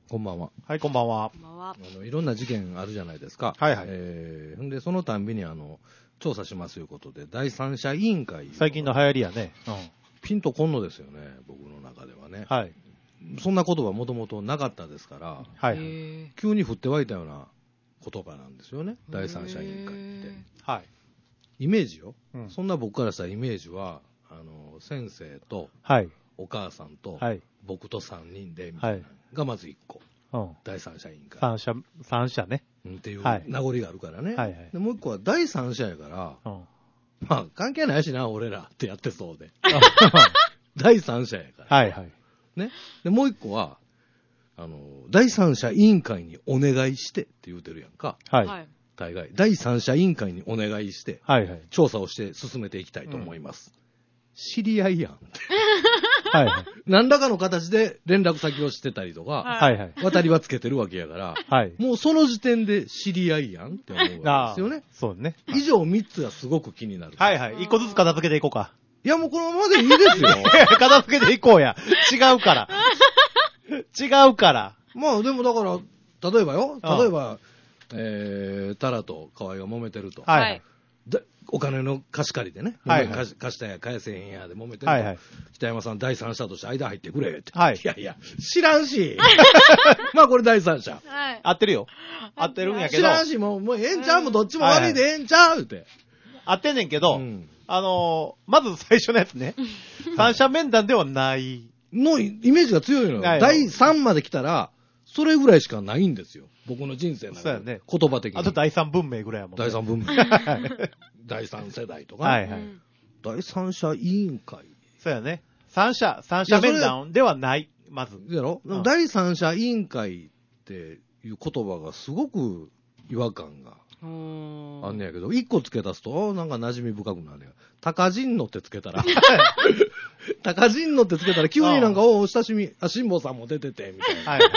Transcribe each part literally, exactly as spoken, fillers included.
こんばんは。 はい、こんばんは。 こんばんは。 あのいろんな事件あるじゃないですか。 はいはい。 えー、んでそのたんびにあの調査しますということで第三者委員会、 最近の流行りやね。うん。 ピンとこんのですよね、僕の中ではね。 はい。 そんな言葉もともとなかったですから、 はい。 急に降って湧いたような言葉なんですよね、第三者委員会って。 はい。 イメージよ、 うん、 そんな僕からしたらイメージはあの先生と、 はい、 お母さんと、 はい、 僕とさんにんでみたいながまずいっこ、うん、第三者委員会三者三者ね、 うん、っていう名残があるからね、 はいはい、 でもういっこは第三者やから、うん、まあ関係ないしな俺らってやってそうで第三者やから、 はいはいね、でもういっこはあの第三者委員会にお願いしてって言うてるやんか、 はい、 大概第三者委員会にお願いして、 はいはい、 調査をして進めていきたいと思います、うん、知り合いやんはいはい、 何らかの形で連絡先をしてたりとか、 はいはい、 渡りはつけてるわけやから、はい、もうその時点で知り合いやんって思うわけですよね。 そうね。 以上みっつがすごく気になる。 はいはい。いっこずつ片付けていこうか。 いやもうこのままでいいですよ。 片付けていこうや。違うから。違うから。 まあでもだから、例えばよ、例えば、えー、タラと河合が揉めてると。 はい。 お金の貸し借りでね、 はいはい、 貸, 貸したや返せへんやで揉めてると、 はいはい、 北山さん第三者として間入ってくれって、 はい、 いやいや知らんしまあこれ第三者、 はい、 合ってるよ、合ってるんやけど、 知らんしもうもうええんちゃう、もうどっちも悪いでええんちゃうって、 合ってんねんけど、うん、あのー、まず最初のやつね三者面談ではないのイメージが強いのよ。だいさんまで来たらそれぐらいしかないんですよ、僕の人生の中で、ね、言葉的に。 あとだいさん文明ぐらいやもんね。 だいさん文明だいさん世代とか、 はいはい、 第三者委員会。 そうやね。三者、三者面談ではない、まず。 やろ、うん、第三者委員会っていう言葉がすごく違和感があんねやけど、一個付け足すと、なんか馴染み深くなるねん。高人のって付けたら、高人のって付けたら、急になんか、おお、親しみ、あ、辛坊さんも出てて、みたいな。はいはい、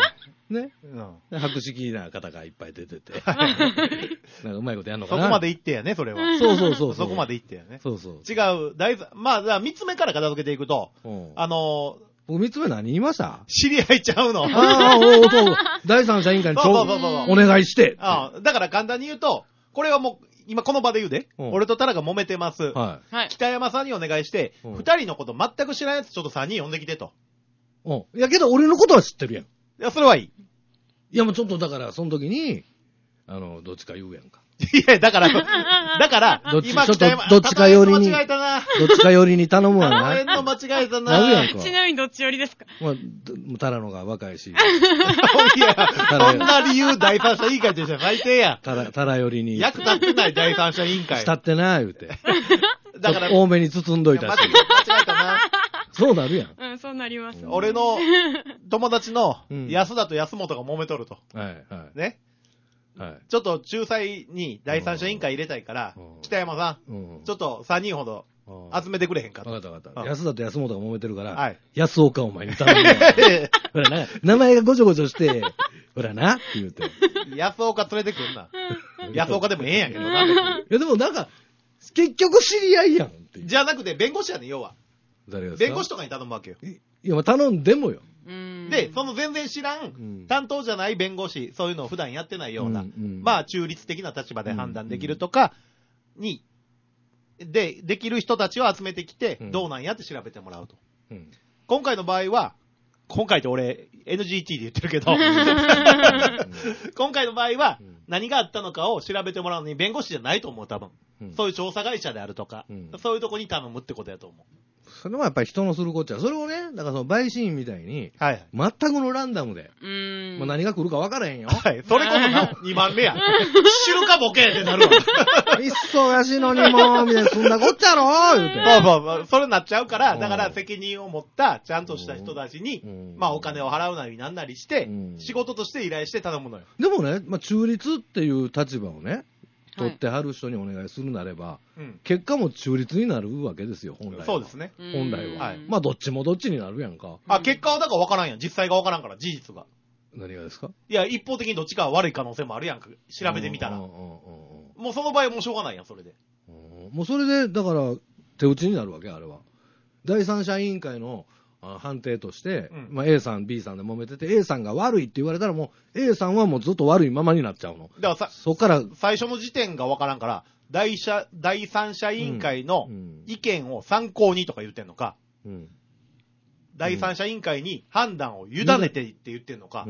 ね、うん。博識な方がいっぱい出てて。なんかうまいことやんのかな。 そこまで行ってやね、それは。 そうそうそうそう。 そこまで行ってやね。 そうそう。 違う、大まあ、じゃあ三つ目から片付けていくと、うん、あのー、 僕三つ目何言いました？ 知り合いちゃうの。 ああ、おお、そう。第三者委員会にちょお願いして。 ああ、だから簡単に言うと、これはもう、今この場で言うで、うん、俺とタラが揉めてます。はい。北山さんにお願いして、二、うん、人のこと全く知らないやつちょっと三人呼んできてと。 うん。いやけど俺のことは知ってるやん。いや、それはいい。 いやもうちょっとだから、その時に、あの、どっちか言うやんか。 いや、だから、だから、 どっち今ちょっとどっちか寄りに、 間違えたな。 どっちか寄りに頼むわな。 えんの間違えたな。 なるやんか。 ちなみにどっち寄りですか？ まあ、タラのが若いし。いや、そんな理由第三者委員会としては最低や。 タラ、タラ寄りに。 役立ってない第三者委員会。 立ってな、言うて。 だから、 多めに包んどいたし。 間違えたな。 そうなるやん。 うん、そうなります、ね。 俺の友達の安田と安本が揉めとると。 はい、はい。 ね。はい、ちょっと仲裁に第三者委員会入れたいから、北山さん、うん、ちょっとさんにんほど集めてくれへんかと。 分かった分かった。うん、安田と安本が揉めてるから、はい、安岡お前に頼む。ほらな、名前がごちょごちょして、ほらなって言うて。 安岡連れてくんな。安岡でもええんやけどな。 いやでもなんか、結局知り合いやんっていう。 じゃなくて弁護士やねん、要は。 誰がですか？ 弁護士とかに頼むわけよ。 いや、まあ頼んでもよ。 で、その全然知らん、うん、担当じゃない弁護士、そういうのを普段やってないような、うんうん、まあ中立的な立場で判断できるとかに、で、できる人たちを集めてきて、うん、どうなんやって調べてもらうと。うん、今回の場合は、今回って俺 エヌジーティー で言ってるけど、今回の場合は何があったのかを調べてもらうのに弁護士じゃないと思う、多分。うん、そういう調査会社であるとか、うん、そういうとこに頼むってことやと思う。 それはやっぱり人のするこっちゃ。それをね、だからその陪審員みたいに、はい、全くのランダムで、うーん、まあ、何が来るか分からへんよ。 はい。それこそな、にばんめや。知るかボケってなるわ。 忙しいのにもう、みたいな、そんなこっちゃろ言うて。 そうそうそう。それになっちゃうから、だから責任を持った、ちゃんとした人たちに、まあお金を払うなりなんなりして、仕事として依頼して頼むのよ。 でもね、まあ中立っていう立場をね、取ってはる人にお願いするなれば、はい、結果も中立になるわけですよ、本来は。 そうですね。 本来は。はい、まあ、どっちもどっちになるやんか。 あ、結果はだから分からんやん。実際が分からんから、事実が。 何がですか？ いや、一方的にどっちかは悪い可能性もあるやんか。調べてみたら。もうその場合はもうしょうがないやん、それで。 もうそれで、だから、手打ちになるわけ、あれは。第三者委員会のあ判定として、 うんまあ、A さん B さんで揉めてて A さんが悪いって言われたらもう A さんはもうずっと悪いままになっちゃうの。 だからさ、 そっから最初の時点がわからんから、第者第三者委員会の意見を参考にとか言ってんのか、 うん、 第三者委員会に判断を委ねてって言ってんのか、 うん、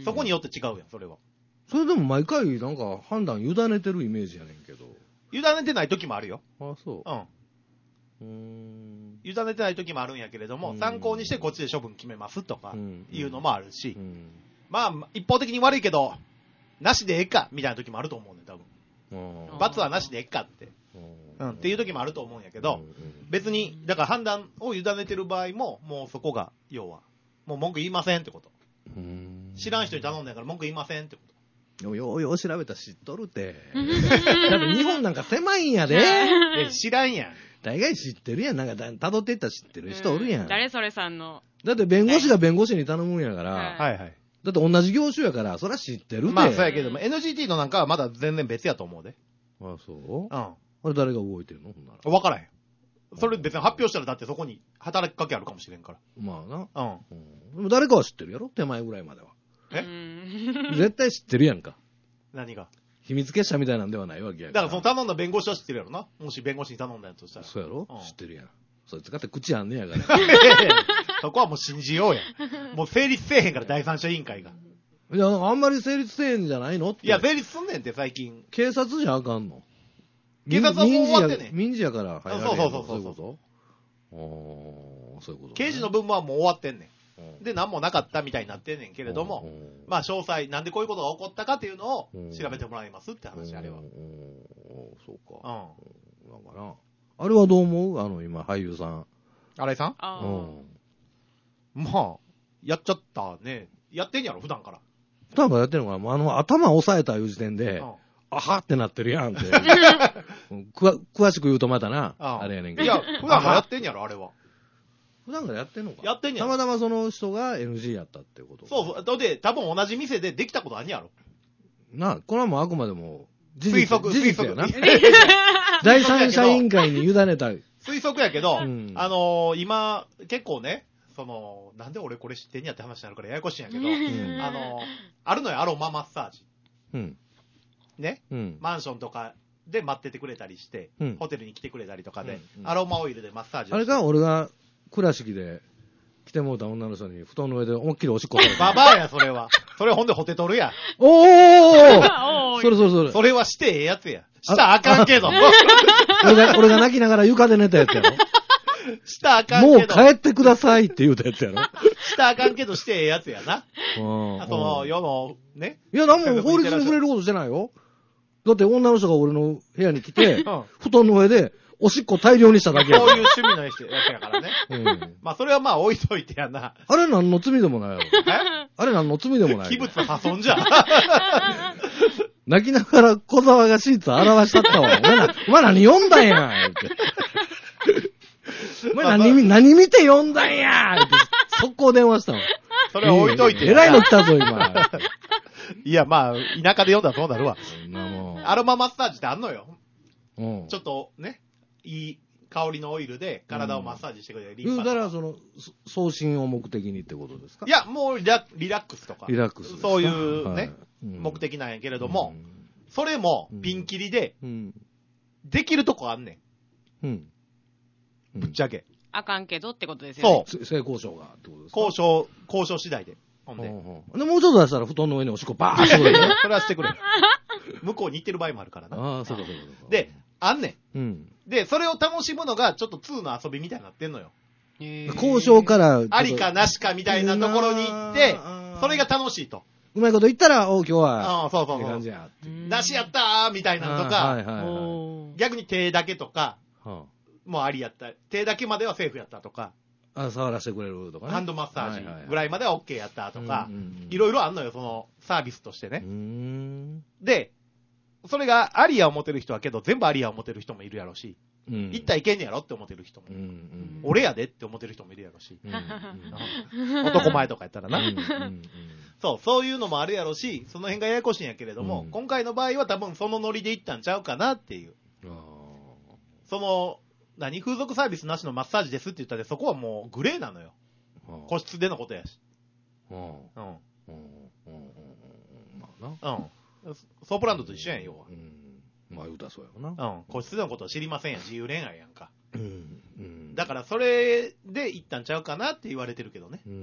そこによって違うやん、それは。 それでも毎回なんか判断委ねてるイメージやねんけど。 委ねてない時もあるよ。 あ、そう。 うん。 うーん。 委ねてない時もあるんやけれども、参考にしてこっちで処分決めますとかいうのもあるし、 うん、 まあ、一方的に悪いけど、なしでええかみたいな時もあると思うねん、多分。罰はなしでええかって。うん、っていう時もあると思うんやけど、別に、だから判断を委ねてる場合も、もうそこが、要は、もう文句言いませんってこと。知らん人に頼んだから文句言いませんってこと。 ようよう調べたら知っとるて。だって日本なんか狭いんやで。 え、知らんやん。 大概知ってるやん。なんか辿っていったら知ってる人おるやん。 誰それさんの。 だって弁護士が弁護士に頼むんやから。 はいはい。 だって同じ業種やから、そりゃ知ってるて。 まあそうやけども、エヌジーティー のなんかはまだ全然別やと思うで。 ああ、そううん。 あれ誰が動いてるのほんなら。 わからへん。それ別に発表したらだってそこに働きかけあるかもしれんから。 まあな。 うん。 うん、でも誰かは知ってるやろ手前ぐらいまでは。 え絶対知ってるやんか。 何が秘密結社みたいなんではないわけやから。 だからその頼んだ弁護士は知ってるやろな。もし弁護士に頼んだやとしたら。 そうやろ、 うん、 知ってるやん。そいつかって口あんねやから。 そこはもう信じようや。もう成立せえへんから第三者委員会が。 いや、あんまり成立せえへんじゃないのって。 いや、成立すんねんって最近。 警察じゃあかんの。 警察はもう終わってんねん。 民事やから入られへん。 そうそうそうそう。 そういうことああ、そういうこと、ね。 刑事の分はもう終わってんねん。で、何もなかったみたいになってんねんけれども、まあ、詳細、なんでこういうことが起こったかっていうのを調べてもらいますって話、あれは。 そうか。 うん。 だから、あれはどう思うあの、今、俳優さん。 新井さんあうん。まあ、やっちゃったね。やってんやろ、普段から。 普段からやってるのかなあの、頭押さえたいう時点で、うん、あはってなってるやんって。くわ詳しく言うとまたな、あれやねんけど。 いや、普段からやってんやろ、あれは。 普段からやってんのかやってんやろ。 たまたまその人が エヌジー やったってこと。 そうそう。で、多分同じ店でできたことあんやろ。 なあ、これはもうあくまでも事実、推測、 事実やな。第三者委員会に委ねた。 推測やけど、 うん、 あのー、今、結構ね、その、なんで俺これ知ってんやって話になるからややこしいんやけど、うん、あのー、あるのよ、アロママッサージ。 うん。 ね、 うん、 マンションとかで待っててくれたりして、 うん、 ホテルに来てくれたりとかで、 うんうん、 アロマオイルでマッサージをして。 あれが俺が倉敷で来てもうた女の人に布団の上で思いっきりおしっこされた。 ババアや、それは。それほんでホテトルや。 おーそれそれそれ。 それはしてええやつや。したらあかんけど。 俺が、俺が泣きながら床で寝たやつやろ。 したらあかんけど。 もう帰ってくださいって言うたやつやろ。 したらあかんけどしてええやつやな。 うん。 あとの世の、ね。 いや、なんも法律に触れることしてないよ。だって女の人が俺の部屋に来て、うん、布団の上で、おしっこ大量にしただけや。 こういう趣味のやつやからね。うん。まあ、それはまあ置いといてやな。 あれ何の罪でもないやろ。えあれ何の罪でもない。 器物破損じゃん。 泣きながら小沢がシーツ表しちゃったわ。お前な、お前何読んだんやって。お前何、まあ、何見て読んだんやって。速攻電話したの。 それは置いといて。 えらいの来たぞ、今。 いや、まあ、田舎で読んだらそうなるわ。 もうアロママッサージってあんのよ。 うん、 ちょっとね、いい香りのオイルで体をマッサージしてくれる。 言うたら、その、送信を目的にってことですか？ いや、もうリラ、リラックスとか。 リラックス。 そういうね、 はいうん、目的なんやけれども、うん、それもピンキリで、うん、できるとこあんねん。うん。ぶっちゃけ。 あかんけどってことですよね。 そう。 性交渉がってことですか？ 交渉、交渉次第で。ほんで。 で、もうちょっと出したら布団の上におしっこバーッしてくれる。 それはしてくれ。向こうに行ってる場合もあるからな。 ああ、そうかそうかそうか。 で、あんねん。 うん。 で、それを楽しむのが、ちょっとツーの遊びみたいになってんのよ。 交渉から。 ありかなしかみたいなところに行って、それが楽しいと。 うまいこと言ったら、おう、今日は。 ああ、そうそうそう。 感じや。 なしやったーみたいなのとか、 はいはいはい、 逆に手だけとか、 はあ、 もうありやった。手だけまではセーフやったとか。 あ、触らせてくれるとかね。 ハンドマッサージぐらいまでは OK やったとか、いろいろあんのよ、そのサービスとしてね。 うーんで、それがありや思ってる人はけど、全部ありや思ってる人もいるやろし、うん、一体いけんねやろって思ってる人も、うんうん、俺やでって思ってる人もいるやろし、うんうん、男前とかやったらな、うんうんうん、そう、そういうのもあるやろし、その辺がややこしいんやけれども、うん、今回の場合は多分そのノリでいったんちゃうかなっていう。その、何風俗サービスなしのマッサージですって言ったらそこはもうグレーなのよ。 個室でのことやし。 うん。うん。うん。 うん。 うん。まあな。 うん。ソープランドと一緒やん、要は。 うん。まあ言うたらそうやろな。 うん。個室でのことは知りませんやん。自由恋愛やんか。 うん。うん。 だからそれで行ったんちゃうかなって言われてるけどね。 うん。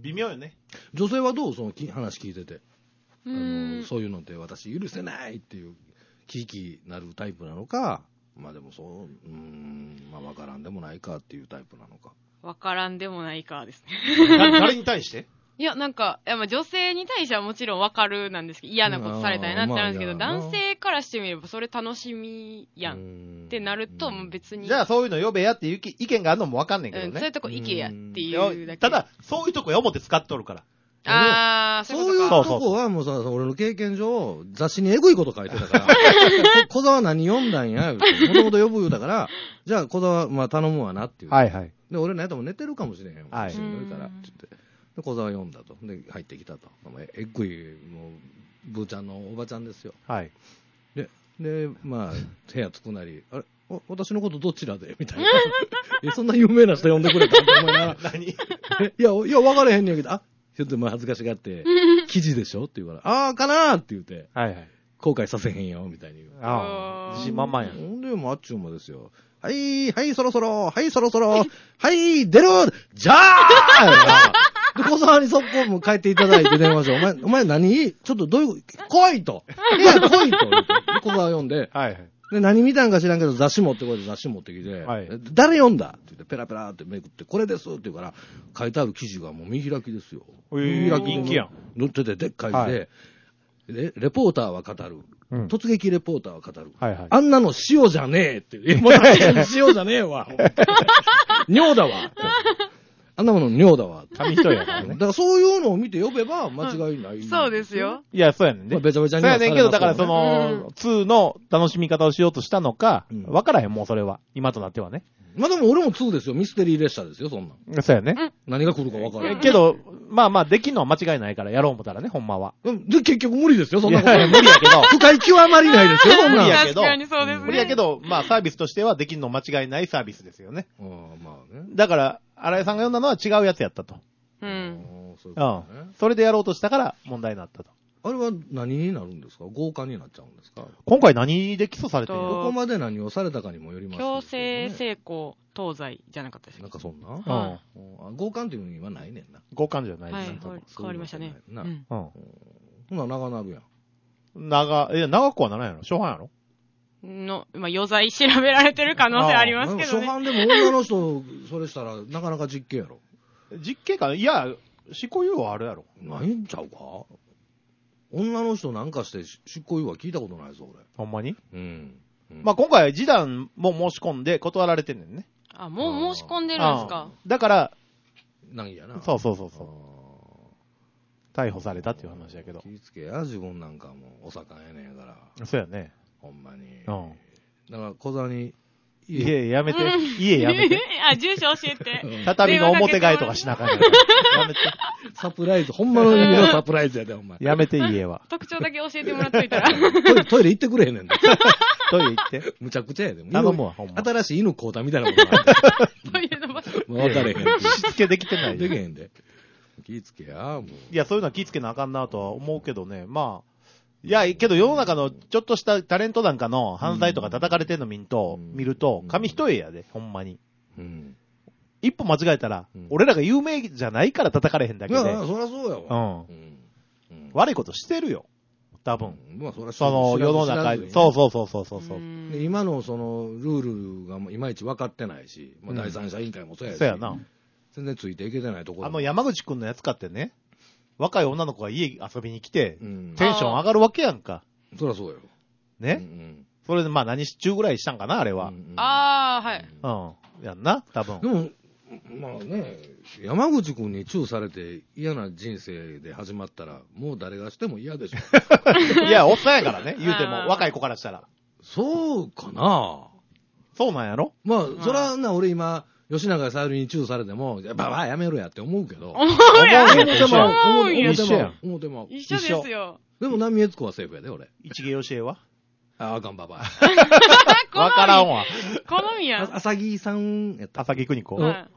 微妙よね。 女性はどうその話聞いてて。あうーんの、そういうのって私許せないっていう、キーキーなるタイプなのか、まあでもそう、うーん、まあわからんでもないかっていうタイプなのか。 わからんでもないかですね。 誰に対していや、なんか、いやまあ女性に対してはもちろんわかるなんですけど、嫌なことされたりなってなるんですけど、 うんまあ男性からしてみればそれ楽しみやんんってなると、もう別に。 じゃあそういうの呼べやっていう意見があるのもわかんねんけどうん、そういねう。とこ行けやっていやいうだけ。 ただ、そういうとこや思って使っとるから。 あー、そういうそうことか。 いうとこはもうさ、俺の経験上、雑誌にエグいこと書いてたから、小沢何読んだんや、もともと呼ぶ言うだから、じゃあ小沢、まあ頼むわなっていう。 はいはい。 で、俺のやつも寝てるかもしれへん。 はいしんどいから、って言って。で、小沢読んだと。で、入ってきたと。エグい、もう、ブーちゃんのおばちゃんですよ。 はい。 で、で、まあ、部屋着くなり、あれお私のことどちらでみたいな。え、そんな有名な人呼んでくれたんって思いながら。 何いや、いや、分からへんねんけど、あ、ちょっとまあ恥ずかしがって、記事でしょって言うから、ああ、かなーって言って、 はいはい。 後悔させへんよ、みたいに言う。 ああ、自信満々やん。 ほんで、もうあっちゅう間ですよ。はい、はい、そろそろ、はい、そろそろ、はい、出るじゃあで、小沢に速攻も帰っていただいて電話して、お前、お前何ちょっとどういう、来いと。いや、来いと。で小沢読んで、 はいはい。 で、何見たんか知らんけど雑誌持ってこいで雑誌持ってきて、 はい誰読んだって言ってペラペラってめくって、これですって言うから、書いてある記事がもう見開きですよ。 えー見開きで人気やん載っててでっかい字で、 はいレ、レポーターは語る、 うん突撃レポーターは語る。 はいはい。 あんなの塩じゃねえって。え、もう確かに塩じゃねえわ。尿だわ。あんなもの尿だわ。 紙一重やからだね。 からそういうのを見て呼べば間違いない、 そうですよ。 いや、そうやねんね。 まあ、べちゃべちゃにそうはされやねんけど、だからそますよねの、ツーの楽しみ方をしようとしたのかうん、 わからへん、もうそれは。今となってはね。 まあでも俺もツーですよ。ミステリー列車ですよ、そんなん。 そうやね。 何が来るか分からない。 けど、まあまあ、できんのは間違いないから、やろう思ったらね、ほんまは。 うんで、結局無理ですよ、そんなこと。 いや無理やけど。 深い極まりないですよ、そんなん。 無理やけど確かにそうですね。 無理やけど、まあ、サービスとしてはできんの間違いないサービスですよね。 ああまあね。 だから、新井さんが読んだのは違うやつやったと。 うん。 ああそういううことねん。それでやろうとしたから問題になったと。 あれは何になるんですか強姦になっちゃうんですか今回何で起訴されてるとのどこまで何をされたかにもよりますけどね強制性交等罪じゃなかったですか。 なんかそんな、 うん。 あ強姦っていうのはないねんな。 強姦じゃないはい、 ですね。 変わりましたね。 なうん。 うん。 ほな、長なるやん。 長、いや、長くはならんやろ。初犯やろ。 の、まあ、余罪調べられてる可能性ありますけどね。 初犯でも女の人、それしたら、なかなか実刑やろ。 実刑かいや、執行猶予はあるやろ。 ないんちゃうか女の人なんかして執行猶予は聞いたことないぞ、俺。 ほんまにうん。うんまあ、今回、示談も申し込んで断られてんねんね。 あ、もう申し込んでるんですか。 だから、 なんやな。 そうそうそうそう。 あ逮捕されたっていう話やけどー。気ぃつけや、自分なんかもうお盛んやねんから。 そうやね。 ほんまに。 うん。 だから、小沢に、 家やめて。家やめて。 あ、住所教えて。 畳の表替えとかしなあかんやからやめて。 サプライズ、ほんまの意味のサプライズやで、お前。 やめて、家は。 特徴だけ教えてもらっといたら。 トイレ、トイレ行ってくれへんねんで。 トイレ行って。 むちゃくちゃやで。 頼むわ、ほんま。 新しい犬買うたみたいなことなトイレの場所。 もう分かれへんっていう。 しつけできてないできへんで。気ぃつけや、もう。 いや、そういうのは気ぃつけなあかんなとは思うけどね。まあ。いや、けど世の中のちょっとしたタレントなんかの犯罪とか叩かれてんの見んと、 うん見るとう、ん紙一重やで、ほんまに。 うん。 一歩間違えたら、 うん俺らが有名じゃないから叩かれへんだけで、 いや、そりゃそうやわ。 うんうん。うん悪いことしてるよ。多分。 うんまあ、そりゃその世の中で。 そうそうそうそうそう。ううんで今のそのルールがいまいち分かってないし、まあ、第三者委員会もそうやし、 そうやな。 全然ついていけてないところもあの山口くんのやつかってね、若い女の子が家遊びに来て、 うん、 テンション上がるわけやんか。 そりゃそうよ。 ね、 うんそれでまあ何し中ぐらいしたんかな、あれうんは。 うんああ、はい。 うん。やんな、多分で。も、まあね、山口君にチューされて嫌な人生で始まったら、もう誰がしても嫌でしょ。 いや、おっさんやからね、言うても。 あー若い子からしたら。 そうかなそうなんやろまあ、そらな、俺今、吉永小百合にチューされても、やばばやめろやって思うけど。 思うやん。 思うやん思ってまう。 思うんや思ってまう一緒やん。 思ってまう。 一緒ですよ。 でも、波江津子はセーフやで、俺。 一芸教えはあ、あかんばば。 わからんわ。 好みやん。 あ浅木さんやった。 浅木邦子。 はいうん。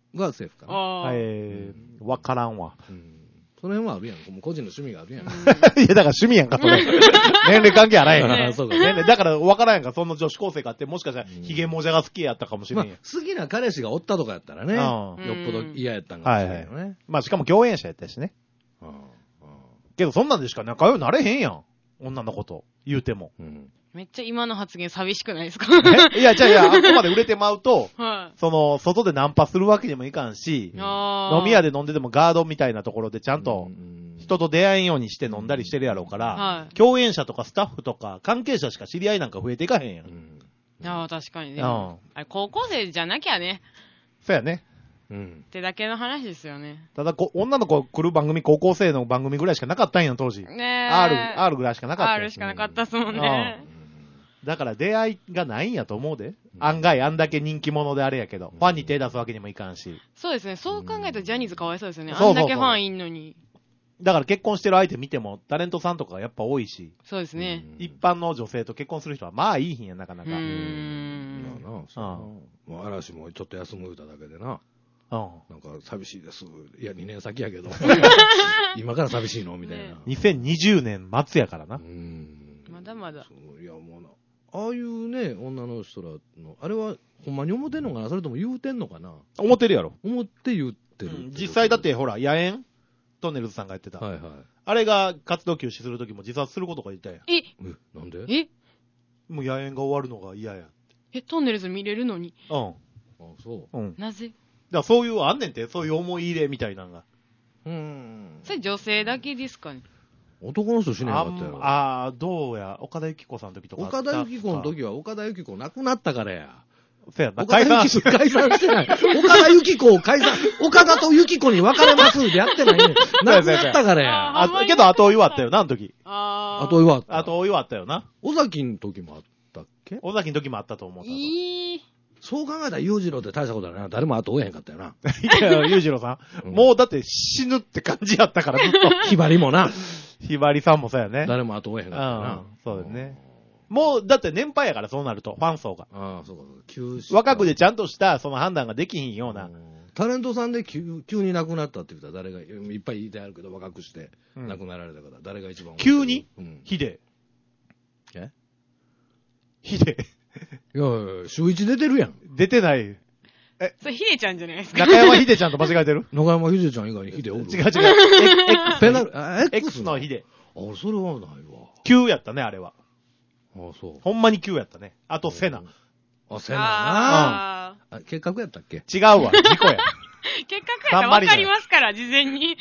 が政府かな。 ああ。 えー、わからんわ。 うん。その辺はあるやん。もう個人の趣味があるやん。 いや、だから趣味やんか、それ。年齢関係あらへんやん。 あそうか。 年齢、だから分からんやんか、その女子高生かって、もしかしたら、ヒゲもじゃが好きやったかもしれまあんやん。 好きな彼氏がおったとかやったらね、 うんよっぽど嫌やったんかもしれないよね。 まあ、しかも共演者やったしね。 うんうんけど、そんなんでしか仲良くなれへんやん。女の子と。言うても。 うんめっちゃ今の発言寂しくないですか？ えいや、じゃあ、いや、あそこまで売れてまうと、 はい。 その、外でナンパするわけにもいかんし、 ああ。 飲み屋で飲んでてもガードみたいなところでちゃんとうん人と出会えんようにして飲んだりしてるやろうから、 はい。 共演者とかスタッフとか関係者しか知り合いなんか増えていかへんやん。 ううん。 んああ、確かにね。 うんあれ、高校生じゃなきゃね。 そうやね。 うんってだけの話ですよね。 ただこ、女の子来る番組、高校生の番組ぐらいしかなかったんやん、当時。 ねえ。 R、R ぐらいしかなかったんや R しかなかったっすもんね。 だから出会いがないんやと思うで。案外あんだけ人気者であれやけど、ファンに手出すわけにもいかんし。 そうですね。そう考えるとジャニーズかわいそうですよね。 そうそうそうあんだけファンいんのに。 だから結婚してる相手見ても、タレントさんとかがやっぱ多いし、 そうですね。 一般の女性と結婚する人はまあいいひんや、なかなか。 うーうんん。 まあな、そうやなもう嵐もちょっと休む歌だけでな、 うん。 なんか寂しいです。いや、にねん先やけど。今から寂しいのみたいな。 にせんにじゅうねん末やからなう。ん。 まだまだそういや、もうな、ああいうね、女の人らの、あれは、ほんまに思ってんのかなそれとも言うてんのかな思ってるやろ。 思って言ってる、 うん実際だっ、てほら、野猿トンネルズさんがやってた。 はいはい。 あれが活動休止するときも自殺することが言ったやん。 え、 え、なんでえ、 もう野猿が終わるのが嫌や。 え、トンネルズ見れるのに。 うん。 あ、そう。 うん。だかなぜ？ らそういう、あんねんて、そういう思い入れみたいなのが。 うーん。 それ女性だけですかね。 男の人しねえあかったやろ。 んあー、どうや、岡田由紀子さんの時とか。 岡田由紀子の時は岡田由紀子亡くなったからや。 そうやな。 岡田解散由紀子解散してない。岡田由紀子を解散、岡田と由紀子に別れますってやってないね。亡くなったからや。 ああ、けど後追いはあったよな、あの時。 あー。 あとは、 後追いはあったよな。 尾崎の時もあったっけ尾崎の時もあったと思う。多分いい。 そう考えたら裕次郎って大したことないな。誰も後追えへんかったよな。 いや、裕次郎さん。 うんもうだって死ぬって感じやったから、ずっと。 ひばりもな。 ひばりさんもそうやね。 誰も後追えへんかったよなうん。そうだよね。もう、だって年配やから、そうなると、ファン層が。 ああ、そうか。急死若くでちゃんとした、その判断ができひんような。 うんタレントさんで急急に亡くなったって言ったら誰が、いっぱい言いてあるけど若くしてうん亡くなられた方、誰が一番多い急にうん。 ヒデ。 えヒデ。 いやいやいや、週一出てるやん。 出てない。 それヒデちゃんじゃないですか。 中山ヒデちゃんと間違えてる中山秀ちゃん以外にヒデおる違う違う。えペナル、あ、 え X X のヒデ。 あ、それはないわ。 急やったね、あれは。 あ、そう。 ほんまに急やったね。あとセナ。 あ、セナな。 ああ、結核やったっけ違うわ、事故や。 ー。結果やったら分かりますから、事前に。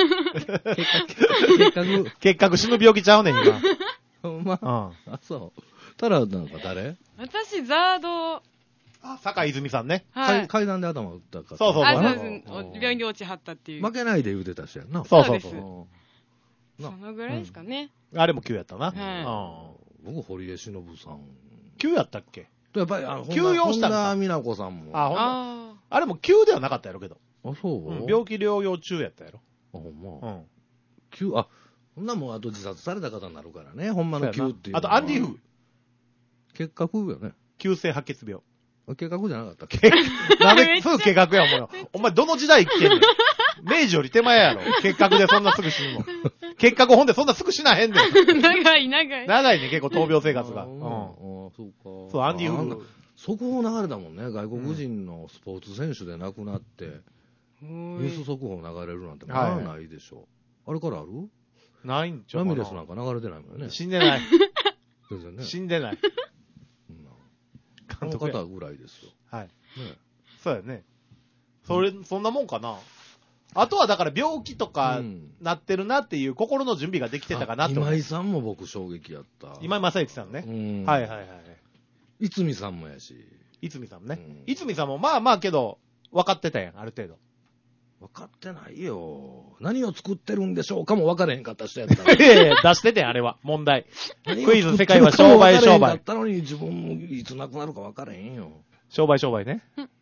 結核、 結核死ぬ病気ちゃうねん、今。 ほんま。 うん。 あ、そう。たら、なんか誰私、ザード、 あ、坂井泉さんね。 はい。 階階段で頭打ったか。 そうそうあ、 そうそうなです。お病院で落ちはったっていう。 負けないで言うてた人やんな。 そうそうそそうですう。 なそのぐらいですかね。 あれも急やったな。 は僕、堀江忍さん。 うん。急やったっけやっぱり、あの、 休養したんか本田美奈子さんも。 あ、ほんま。 ああれも急ではなかったやろけど。 あ、そう、 うん病気療養中やったやろ。 あ、ほんま。 うん。 急、あ、そんなもん、あと自殺された方になるからね。ほんまの急っていうのは。 あと、アンディ・フー。 結核よね。 急性白血病。 あ結核じゃなかったっけけなんで、すぐ結核やん、お前。お前、どの時代生きてんねん。明治より手前やろ。結核でそんなすぐ死ぬの。結核ほんでそんなすぐ死なへんねん。 ー。長い長い。 長いね、結構闘病生活が。 あーうん。 あー、そうか。 そう、アンディ・フあんなー。 速報流れたもんね。外国人のスポーツ選手で亡くなって、ニュース速報流れるなんてまあはいないでしょ。あれからあるないんちゃうかなラミレスなんか流れてないもんね。 死んでない。 全然ね。 死んでない。 うんこの監督や方ぐらいですよ。 はい。 ねそうやね。それ、そんなもんかな。あとはだから病気とかうんなってるなっていう心の準備ができてたかなって思う今井さんも僕衝撃やった。 今井正幸さんね。 うんはいはいはい。 いつみさんもやし。 いつみさんねうん。 いつみさんもまあまあけど、分かってたやん、ある程度。 分かってないよ。何を作ってるんでしょうかも分からへんかった人やったら。 いやいや、出しててん、あれは。問題。 何をクイズ世界は商売商売作ってるかも分からへんかったのに自分もいつ亡くなるか分からへんよ。 商売商売ね。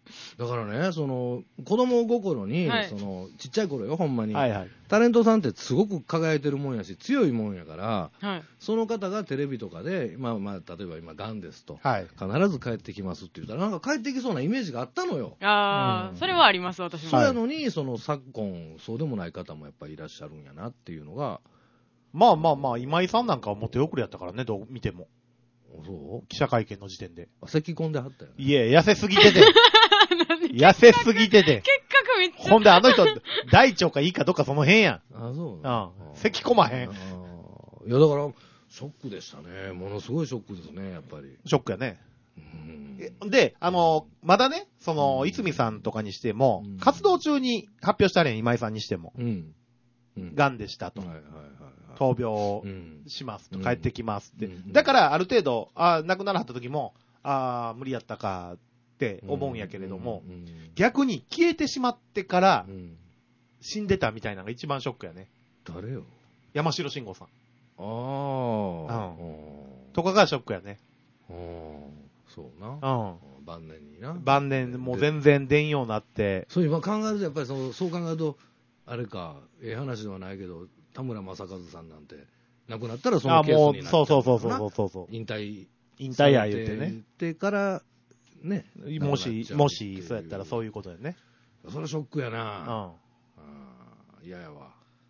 だからね、その、子供心に、 はいその、ちっちゃい頃よ、ほんまに。 はいはい。 タレントさんってすごく輝いてるもんやし、強いもんやから、 はい。 その方がテレビとかで、まあまあ、例えば今、ガンですと、 はい。 必ず帰ってきますって言ったら、なんか帰ってきそうなイメージがあったのよ。 ああ、 うんそれはあります、私も。 そうやのに、その昨今、そうでもない方もやっぱりいらっしゃるんやなっていうのが、 まあまあまあ、今井さんなんかはもっとよくやったからね、どう見ても。 そう記者会見の時点で。 咳込んではったよね。 いえ、痩せすぎてて。痩せすぎてて。 結核めっちゃ。 ほんで、あの人、大腸かいいかどっかその辺やん。 あ、そううん。咳込まへん。 あーいや、だから、ショックでしたね。ものすごいショックですね、やっぱり。 ショックやね。 うんで、あの、まだね、その、 うんいつみさんとかにしてもうん、 活動中に発表したれん、今井さんにしても。 うん。うん癌でしたとはい。はいはいはい。 闘病をうんしますと。 うん帰ってきますってうん。 だから、ある程度、あ亡くならはった時も、ああ、無理やったかって思うんやけれども、 うんうん逆に消えてしまってからうん死んでたみたいなのが一番ショックやね。 誰よ。 山城慎吾さん。 ああ。 とかがショックやね。 うんそうな。 うん。 晩年にな。 晩年、もう全然出んようになって。 そう今考えると、やっぱりそうそう考えると、あれか、ええ話ではないけど、田村正和さんなんて、亡くなったらそあのケーもう、 スになっちゃうそうそうそうからなそうそうそう。 引退引退や言うてね。 てから、ね。 もし、もし、そうやったらそういう。 いうことやね。 それはショックやな。 うん。 あー嫌やわ。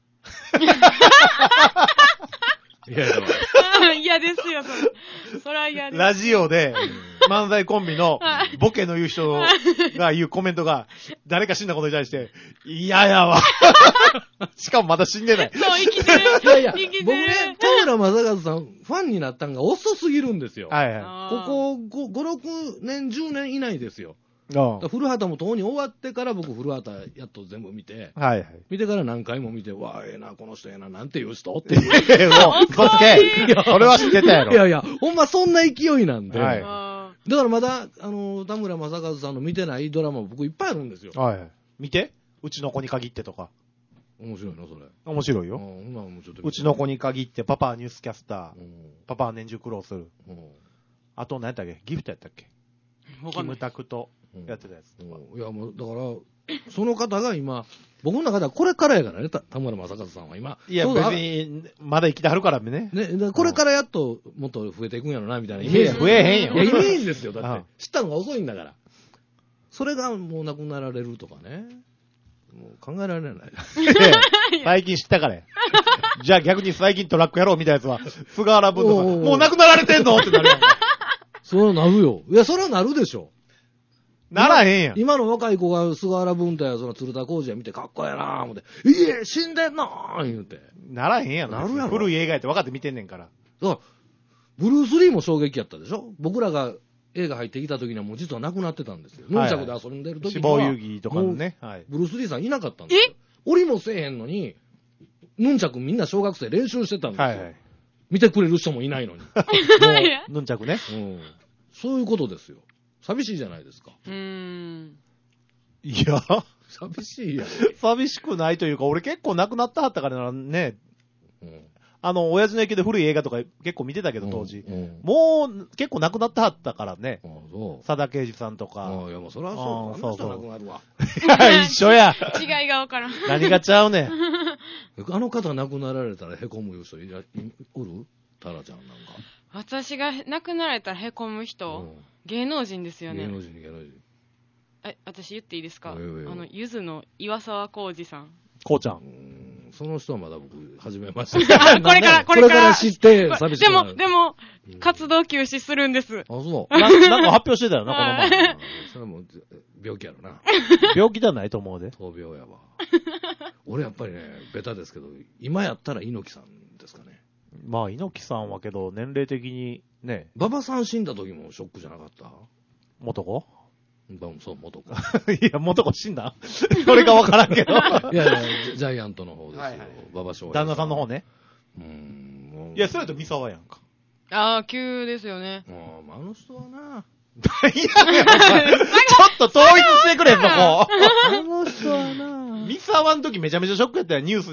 嫌やわ。 嫌ですよ、それ。そら嫌です。 ラジオで、漫才コンビのはいボケの言う人が言うコメントが、誰か死んだことに対して、嫌やわ。しかもまだ死んでない。 そう、生きてる。 いやいや、 生きてる。 僕ね、田村正和さん、ファンになったんが遅すぎるんですよ。 はいはい。 あーここご、ろくねん、じゅうねん以内ですよ。 うんだから古畑もとうに終わってから僕、古畑やっと全部見て、 はいはい。 見てから何回も見て、わあ、ええな、この人ええな、なんていう人っていう。 もう、嘘つけ。それは知ってたやろ。 いやいや、ほんまそんな勢いなんで。 はいあだからまだ、あの、田村正和さんの見てないドラマ僕いっぱいあるんですよ。 はいはい。見て。うちの子に限ってとか。 面白いの、それ。 面白いよ。 うんほんならもうちょっと見てうちの子に限って、パパはニュースキャスター。 うんパパは年中苦労する。 うんあと何やったっけギフトやったっけーわかんない。 キムタクとうんやってたやつとか。 うんいや、もう、だから、その方が今、僕の中ではこれからやからね、た田村正和さんは今。 いや、 そうだ別に、まだ生きてはるからね。 ね、だからこれからやっともっと増えていくんやろな、みたいなイメージ。 いや増えへんよいや、イメージですよ。だうんって、知ったのが遅いんだから。それがもう亡くなられるとかね。もう考えられない。 最近知ったからや。じゃあ逆に最近トラック野郎みたいなやつは、菅原文とか、 おうおうもう亡くなられてんのってなるやんか。 そうなるよ。いや、それはなるでしょ。 ならへんやん。 今の若い子が菅原文太やその鶴田浩二や見てかっこええなぁ思って、いえ、死んでんのー言うて。 ならへんやん。 なるやろ古い映画やって分かって見てんねんから。 だから、ブルース・リーも衝撃やったでしょ僕らが映画入ってきた時にはもう実は亡くなってたんですよ。ヌンチャクで遊んでる時死には、 亡遊戯とかのね。はい。 ブルース・リーさんいなかったんですよ。おりもせえへんのに、ヌンチャクみんな小学生練習してたんですよ。 はいはい。 見てくれる人もいないのに。もヌンチャクね。 う、うん、そういうことですよ。寂しいじゃないですか。 うーん。 いや、 寂しいやん。 寂しくないというか、俺結構亡くなったはったからね、 うんあの、親父の駅で古い映画とか結構見てたけど、当時。 うんうんもう、結構亡くなったはったからね。 ああそう。 佐田啓二さんとか。 ああいや、もうそれはそう。 あああんな人そうそう亡くなるわ。 一緒や。 違いがわからん。 何がちゃうねん。 あの方亡くなられたらへこむ人いらいおるタラちゃんなんか。 私が亡くなられたらへこむ人、 うん芸能人ですよね。 芸能人芸能人。 え、私言っていいですか？あいいよいいよの、ゆずの岩沢浩二さん。 こうちゃ。 うんんその人はまだ僕、初めまして。 あこれから、これから。 これから知って寂しくでも、 なる。 でもうん、 活動休止するんです。 あ、そう。 ななんか発表してたよな、この前。 あそれはもう病気やろな。 病気じゃないと思うで。 闘病やわ。俺やっぱりね、ベタですけど、今やったら猪木さんですかね。 まあ、猪木さんはけど、年齢的にね、 馬場さん死んだ時もショックじゃなかった元子馬もそう、元子。 いや、元子死んだそれがわからんけど。 いやいや、ジャイアントの方ですよ。 はいはい馬場翔平旦那さんの方ね。 うーん。もういや、それと三沢やんか。 ああ、急ですよね。 もう、あの人はな。 いやいや、お前ちょっと統一してくれ、そこ。 あの人はな。 三沢の時めちゃめちゃショックやったよ。ニュースで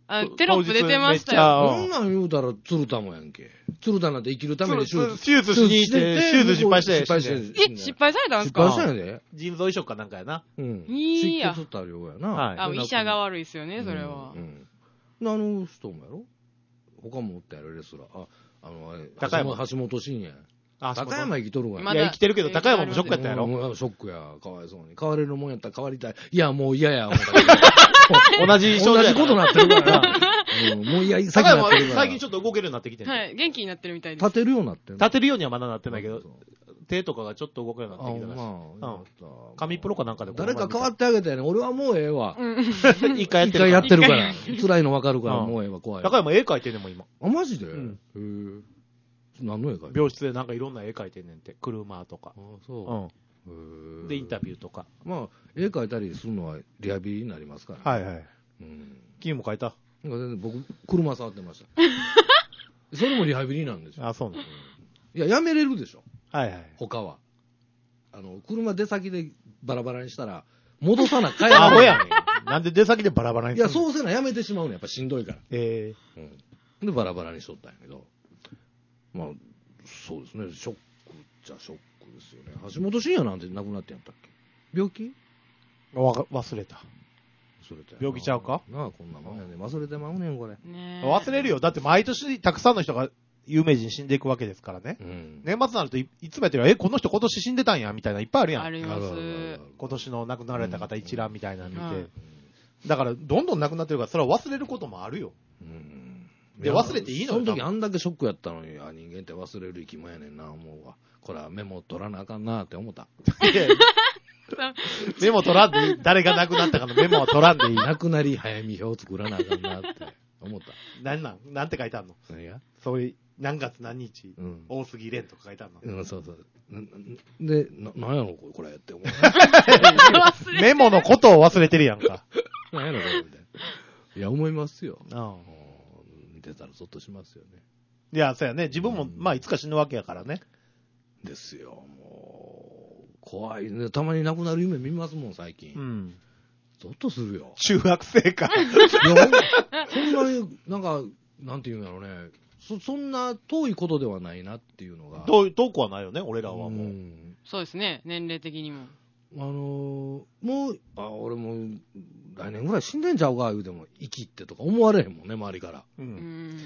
あ、テロップ出てましたよ。 そんなん言うたら、鶴田もやんけ。鶴田なんて生きるために手術。 手術しに行って、手術失敗して。 失敗して。 え、失敗されたんですか？ 失敗したんやで。 腎臓移植かなんかやな。 うん。いや。失血多量やな。 はい。あ、医者が悪いっすよね、それは。 うん。あの人もやろ？他もおったやろ、レスラー。あ、あの、あれ、 高山橋本真也。あ、高山生きとるわ。 いや、生きてるけど、高山もショックやったやろ。 ショックや、かわいそうに。変われるもんやったら変わりたい。いや、もう嫌や、思った同じ症状同じことなってるから。うん、もう嫌、最近なってるから。 最近ちょっと動けるようになってきてる。 はい、元気になってるみたいです。 立てるようになってる。 立てるようにはまだなってないけど、手とかがちょっと動くようになってきたらしい。まあ、うん。紙プロかなんかで。 誰か変わってあげたよね。俺はもうええわ。 一回やってるから。 一回やってるから。辛いの分かるから、もうええわ、怖い。 高山絵描いてんねんもん、今。 あ、マジで？うん。へぇ。何の絵描いてる？ 病室でなんかいろんな絵描いてんねんって。車とか。 あ、そう。 うん。で、インタビューとか。 まあ、絵描いたりするのはリハビリになりますから。 はいはい。うん。君も描いた？ 僕、車触ってました。それもリハビリなんですよ。 あ、そうなの。 いや、やめれるでしょ。 はいはい。 他は。あの、車出先でバラバラにしたら、戻さな、帰らない。アホやねん。なんで出先でバラバラにするの？いや、そうせなやめてしまうのやっぱしんどいから。 ええー。うん。で、バラバラにしとったんやけど。まあ、そうですね。ショックじゃショックですよね。橋本真也なんて亡くなってんやったっけ？病気？ わか、忘れた。 忘れた。 病気ちゃうか？ なあ、こんなもんやね。忘れてまうねん、これ。 ね忘れるよ。だって毎年たくさんの人が有名人死んでいくわけですからね。うん、年末になると い, いつもやってるえ、この人今年死んでたんやみたいないっぱいあるやん。 あります。 今年の亡くなられた方一覧みたいなの見て、うん。だから、どんどん亡くなってるから、それは忘れることもあるよ。うん、で、忘れていいのよ。 その時あんだけショックやったのに、あ、人間って忘れる生き物やねんな、思うわ。これはメモ取らなあかんなって思った。 メモ取らんでいい。誰が亡くなったかのメモは取らんでいい。 亡くなり早見表作らなあかんなって思った。 何なんなんて書いてあるの？ 何が？ そういう、何月何日、うん、大杉蓮とか書いてあるの？ うん、そうそう。で、な、なんやろこれ、これって思う。 メモのことを忘れてるやんか。 なんやろこれみたいな。いや、思いますよ。 ああ。 見てたらゾッとしますよね。 いや、そうやね。自分も、うん、まあ、いつか死ぬわけやからね。 ですよ、もう。怖いね。たまに亡くなる夢見ますもん、最近。うん。ゾッとするよ。 中学生か。いや、そんなに、なんか、なんていうんだろうね。そ、そんな遠いことではないなっていうのが。 遠い、遠くはないよね、俺らはもう。うん、 そうですね、年齢的にも。 あのー、もう、あ、俺もう、来年ぐらい死んでんちゃうか、言うても、生きってとか思われへんもんね、周りから。 うん。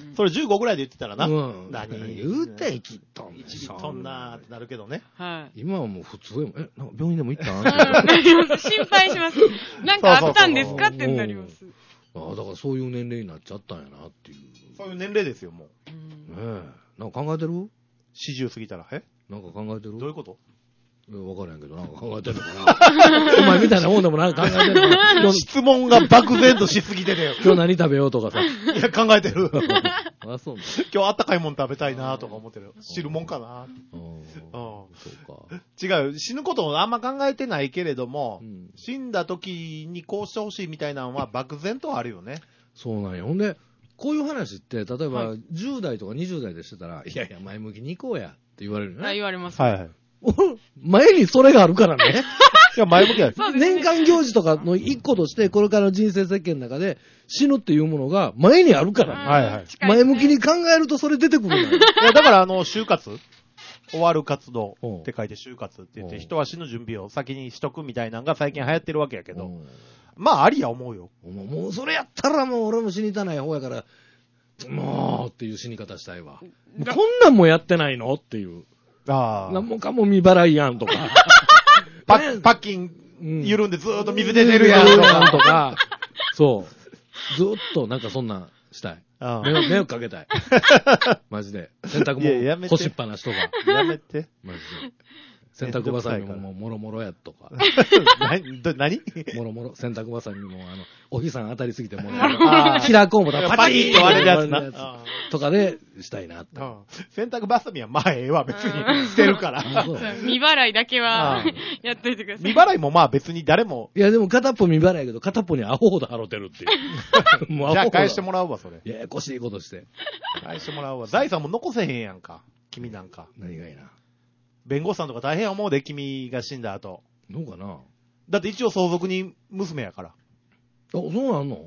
それじゅうごぐらいで言ってたらな。うん。 何言うて生きっとんねん。 生きっとんなーってなるけどね。 はい。 今はもう普通でも、え、なんか病院でも行ったん心配します。なんかあったんですかってなります。 ああ、だからそういう年齢になっちゃったんやなっていう。 そういう年齢ですよ、もう。 ねえ。なんか考えてる？ よんじゅう過ぎたら、え？ なんか考えてる？ どういうこと？ いや、わからへんけど、なんか考えてるのかな。お前みたいなもんでもなんか考えてるのかな。 質問が漠然としすぎてるよ。 今日何食べようとかさ。 いや、考えてる。 あ、そうね。 今日あったかいもん食べたいなとか思ってる。知るもんかな。うん。そうか。違う。死ぬことをあんま考えてないけれども、うん、死んだ時にこうしてほしいみたいなのは漠然とあるよね。 そうなんや。ほんで、こういう話って、例えばじゅう代とかにじゅう代でしてたら、いやいや、前向きに行こうやって言われるよね。 あ、言われます。 はいはい。 前にそれがあるからね。 いや、前向きや。 年間行事とかの一個として、これからの人生設計の中で、死ぬっていうものが前にあるからね。 はいはい。 前向きに考えるとそれ出てくるのよ。 いや、だからあの、就活終わる活動って書いて就活って言って、人は死ぬ準備を先にしとくみたいなのが最近流行ってるわけやけど、まあ、ありや思うよ。 もう、それやったらもう俺も死にたない方やから、もうっていう死に方したいわ。こんなんもやってないのっていう。ああ。なんもかも未払いやんとか。 パッ、パッキン緩んでずーっと水出てるやんとか。 とかそう。ずーっとなんかそんなんしたい。ああ迷惑、迷惑かけたい。マジで。洗濯物干しっぱなしとか。 やめて。 マジで。洗濯バサミももろもろやとか。 何何もろもろ。洗濯バサミも、あの、お日さん当たりすぎてもろもろ。開こうもたらパキッと割れるやつな。 とかでしたいなって。 洗濯バサミはまあええわ、別に。捨てるから。 未払いだけは、やっといてください。 未払いもまあ別に誰も。 いやでも片っぽ未払いやけど、片っぽにアホほど払ってるっていう。 もうじゃあ返してもらうわ、それ。 ややこしいことして。 返してもらうわ。財産も残せへんやんか。君なんか。 何がいいな。 弁護士さんとか大変思うで、君が死んだ後。 どうかな。 だって一応相続人娘やから。あ、 そうなんの？ うん。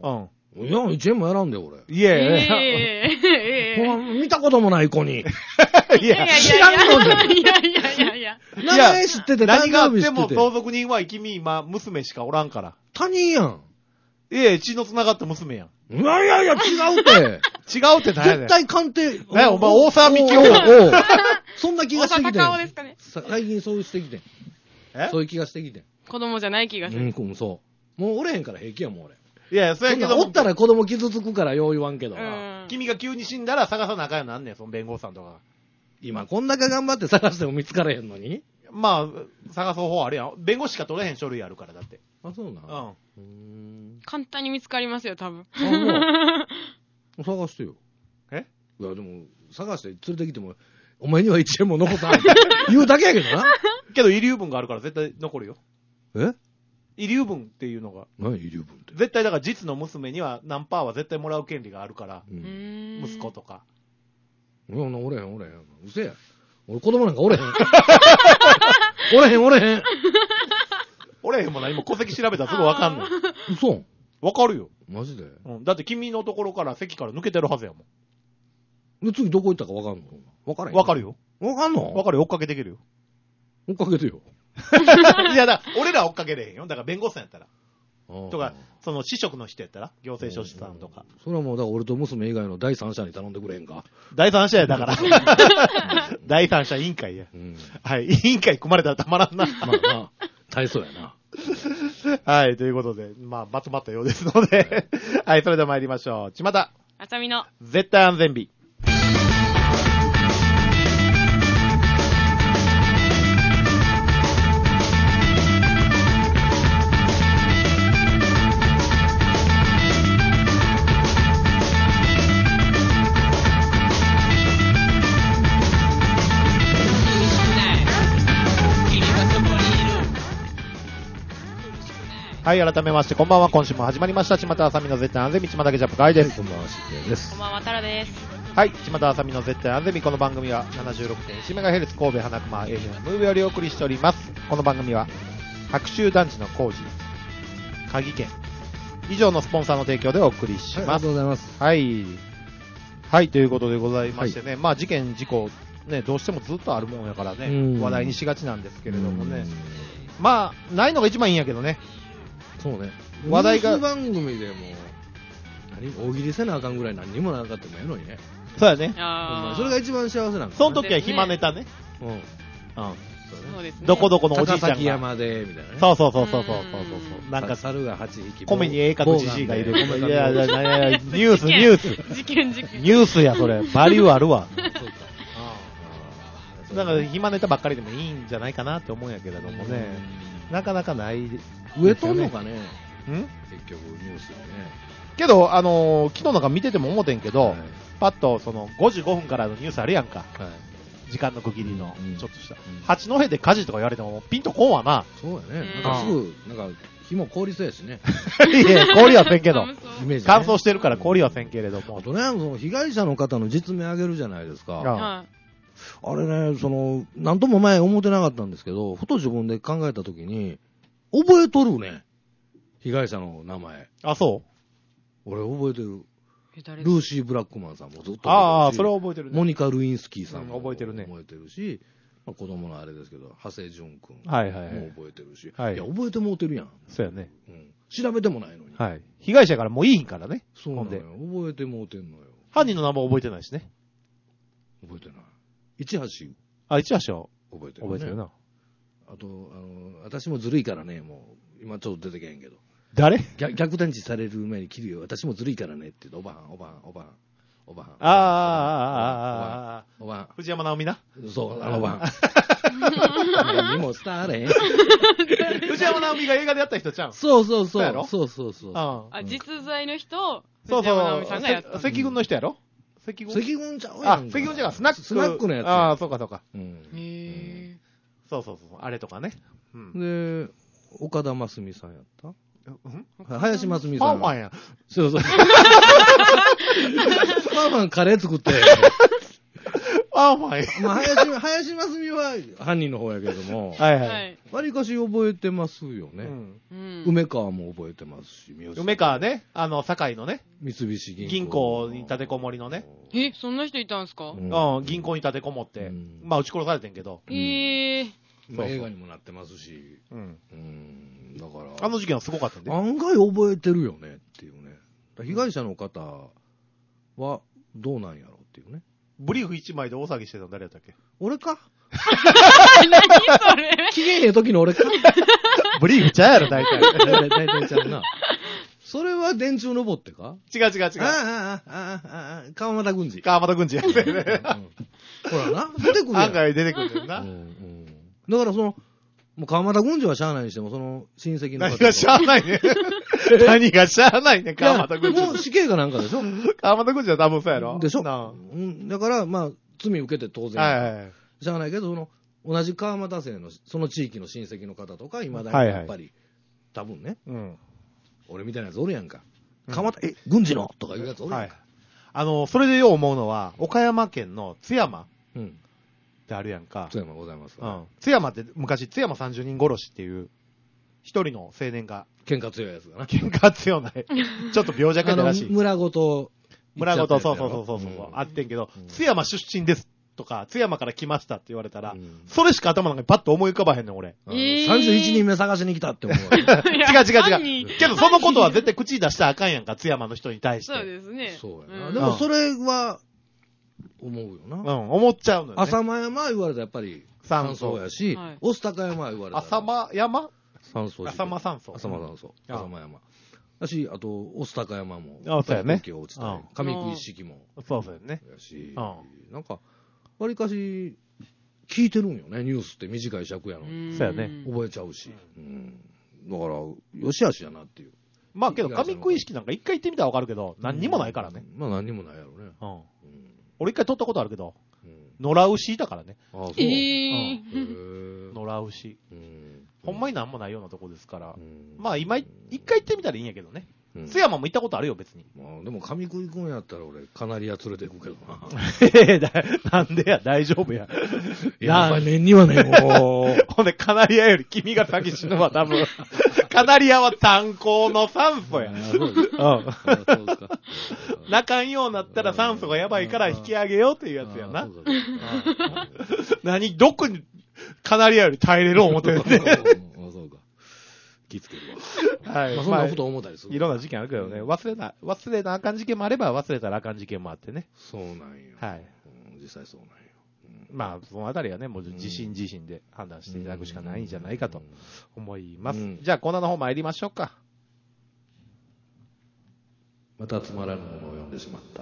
いや、いちえんもやらんで、俺。 いやいや、 ええほんま見たこともない子に。 いや、 知らんので。 いやいやいやいや。 名前知ってて、 何があっ誕生日知てもってて。 相続人は君今、娘しかおらんから。 他人やん。 いや、血の繋がった娘やん。 いやいやいや、違うって。 違うって何やねん。 絶対鑑定。 えお前大沢みきおおうおうそんな気がしてきて大阪顔ですかね。 さ最近そうしてきてん。 えそういう気がしてきてん。 子供じゃない気がする。 うん、そう。もうおれへんから平気やもん、俺。 いや、そうやけども。 そんなんおったら子供傷つくからよう言わんけど。 うん君が急に死んだら探さなあかんようになんねん、その弁護士さんとか。 今こんだけ頑張って探しても見つからへんのに。 まあ、探そう方あるやん。弁護士しか取れへん書類あるから、だって。 あ、そうな。 うん。 うーん。 簡単に見つかりますよ、多分。 あ、もう。探してよ。 えいや、でも、探して連れてきても、お前にはいちえんも残さん。言うだけやけどな。 けど遺留分があるから絶対残るよ。 え遺留分っていうのが。 何遺留分って。 絶対だから実の娘には何パーは絶対もらう権利があるから。 う。 うんん息子とか。 いや、おれへん、おれへん。うせや。俺子供なんかおれへん。おれへん、おれへん。 俺へんも何も戸籍調べたらすぐわかんない。 嘘わかるよ。 マジでうん。だって君のところから席から抜けてるはずやもで次どこ行ったかわかんのわからへん。 ん。 わかるよ。 わかんのわかるよ。追っかけてけるよ。 追っかけてよ。 いや、だから俺ら追っかけれへんよ。だから弁護士さんやったら。 ととか、その、司職の人やったら行政書士さんとか。 それはもう、だから俺と娘以外の第三者に頼んでくれへんか。 第三者や、だから。第三者委員会や。 うん。 はい。委員会組まれたらたまらんな。 まあな、大層やな。 はい。ということで、まあ、まとまったようですので。はい。それでは参りましょう。ちまた、 あさみの。 絶対安全日。はい、改めまして、こんばんは。今週も始まりました。ちまたあさみの絶対安全日、ちまたけジャップかいです。 こんばんは、しげですこん。ばんは、タラです。 はい、ちまたあさみの絶対安全日。この番組は ななじゅうろくてんいちメガヘルツ 神戸花熊 エーエム ムービーよりお送りしております。この番組は、白州団地の工事、鍵券、以上のスポンサーの提供でお送りしはい、あります。 がとうございます。 はい。はい、ということでございましてね、まあ事件、事故、ね、どうしてもずっとあるもんやからね、 うん話題にしがちなんですけれどもねう、んまあ、ないのが一番いいんやけどね。 そうね。 話題がニュース番組でも、何大喜利せなあかんぐらい何にもなかったもええのにね。 そうやね。 あーそれが一番幸せなんかな。 その時は暇ネタね。 うん。うん。 うん。 そうですね。 どこどこのおじいちゃんが。 高崎山で、みたいなね。 そうそうそうそうそうそうそううんなんか、 猿がはちひき。 米に鋭角じじいがいる。い棒がやいやいやいや、ニュース、 事件ニュース。 事件事件。 ニュースや、それ。バリューあるわ。 そうか。 だから、暇ネタばっかりでもいいんじゃないかなって思うんやけれどもね。なかなかない。 植えとんのかね、 ん結局ニュースでね。 けど、あのー、昨日なんか見てても思ってんけど、 はいパッと、その、ごじごふんからのニュースあるやんか。 はい。 時間の区切りのうん、 ちょっとしたうん。 八戸で火事とか言われても、ピンとこんわな。 そうやね。 うんなんかすぐ、なんか、火も凍りそうやしね。 いや、氷はせんけど。 寒そうイメージね。 乾燥してるから氷はせんけれどもあ。とね、その被害者の方の実名あげるじゃないですか。 あはあれね、その、なんとも前思ってなかったんですけど、ふと自分で考えたときに、覚えとるね。被害者の名前。 あ、そう俺覚えてる。 い。え誰ルーシー・ブラックマンさんもずっと覚えてるし。 ああ、それは覚えてるね。 モニカ・ルインスキーさんもうん覚えてるね覚えてるし、まあ、子供のあれですけど、長谷淳君はいはいはいも覚えてるし、 はいいや、覚えてもうてるやん。 そうやね。 うん。調べてもないのに。 はい。被害者からもういいんからね。ほんでそうなのよ。覚えてもうてんのよ。 犯人の名前覚えてないしね。 覚えてない。市橋あ、一橋は覚えてる、ね。 覚えてるな。 あと、あの、私もずるいからね、もう、今ちょっと出てけへんけど。 誰逆逆探知される前に切るよ。私もずるいからねって言うと、おばはん、おばはん、おばはん、おばはん。 ああ、ああ、ああ、 おばはん。 藤山直美な。 そう、あのおばはん。何も伝われへん。 藤山直美が映画でやった人ちゃうん。 そうそうそう。 そうやろそうそうそう。 ああ、実在の人を、 そう藤山直美さんがやった。 そう。赤軍の人やろ赤軍赤軍ちゃうやあ、 ん。 赤軍じゃがスナック。 スナックのやつ。 ああ、そうかそうか。 うん。 へそうそうそう。あれとかね。うん。 で、岡田真澄さんやったうん林真澄フさん。 ァンファンや。 そうそう。ファンファンカレー作って。 フあんまり。 まあ、林、林真澄は犯人の方やけども、 はいは。 はいい。 わりかし覚えてますよね。 うんうん梅川も覚えてますし、三好梅川ね、あの、堺のね、 三菱銀行。 銀行に立てこもりのね。 え、そんな人いたんすか？ うんうん、銀行に立てこもって、 うんまあ、撃ち殺されてんけど、 へえ。 まあ映画にもなってますし、 うん。 うん、だから、 あの事件はすごかったんで。 案外覚えてるよねっていうね。被害者の方はどうなんやろうっていうね。 ブリーフ一枚で大騒ぎしてたの誰やったっけ？ 俺か何それ。 機嫌ええ時の俺かブリーフちゃうやろ、大体。 大体大体ちゃうな。それは電柱登ってか違う違う違う。 ああ、ああ、ああ、ああ、川俣軍事。 川俣軍事やってね。 うんほらな、出てくるやん。 案外出てくるんだよな。 うんうんだからその、もう川俣軍事はしゃあないにしても、その親戚の方何がしゃあないね。何がしゃあないね、川俣軍いやもう事。 死刑かなんかでしょ川俣軍事は多分そうやろ。 でしょなうんだから、まあ、罪受けて当あ然。 はいはいはい。 しゃあないけど、その、同じ川俣姓の、その地域の親戚の方とか、いまだはいはいにやっぱり、多分ね、 うん。 俺みたいなやつおるやんか。 うん川俣、え、軍事のとかいうやつおるやはいんか。。 あの、それでよう思うのは、岡山県の津山っうん。 てあるやんか。 そうやもございます。 うん。津山って昔、津山さんじゅうにん殺しっていう、一人の青年が、 喧嘩強いやつがな。 喧嘩強ない。ちょっと病弱あのやらしい。 村ごと、 村ごと、そうそうそうそうそう、 んあってんけど、 うん津山出身ですとか、津山から来ましたって言われたら、 うんそれしか頭の中にパッと思い浮かばへんねん、俺。 あのえーさんじゅういちにんめ探しに来たって思うわ。 違う違う犯違う。 人けど、そのことは絶対口に出したらあかんやんか、津山の人に対して。 そうですね。 そうやな。 んでもそれは、思うよな。 うん、思っちゃうのよ、ね。 浅間山は言われたらやっぱり、山山荘荘やしはい、 御巣鷹山は言われたら。 浅間山山荘。 浅間山荘。 浅間山荘。 うん浅間山。だし、あと、御巣鷹山も。 あそうやね飛行機が落ちたりうん上久一式も。 そうそうよね。 やしう、 なんか、わりかし、聞いてるんよね、ニュースって短い尺やの。 んそうやね覚えちゃうし。うん。だから、よしあしやなっていう。 まあけど、上食い式なんか一回行ってみたらわかるけど、何にもないからね。 まあ何にもないやろね。 うん。 うん俺一回撮ったことあるけど、 うん野良牛いたからね。 ああ、そう。 えへー。 ー野良牛。 うんほんまになんもないようなとこですからう。んまあ今、一回行ってみたらいいんやけどね。 うん津山も行ったことあるよ、別に。 まあ、でも、上食いくんやったら俺、カナリア連れて行くけどな。 ええ、だなんでや、大丈夫や。 いや、やっぱり年にはね、もう。 ほんで、カナリアより君が先死ぬわ、多分。カナリアは炭鉱の酸素や。 あそうですうん。 あそうですか。 泣かんようになったら酸素がやばいから引き上げようっていうやつやなあ。そうかそう何、どこにカナリアより耐えれる思ってるんで。 かあそうか。気ぃつけるわ。 はい。 まあ、そんなこと思ったりする。 いろんな事件あるけどね、忘れな、忘れなあかん事件もあれば、忘れたらあかん事件もあってね。 そうなんよ。 はい。 うん実際そうなんよ。 まあ、そのあたりはね、もう自身自身で判断していただくしかないんじゃないかと思います。 うんじゃあ、コーナーの方参りましょうか。 またつまらぬものを読んでしまった。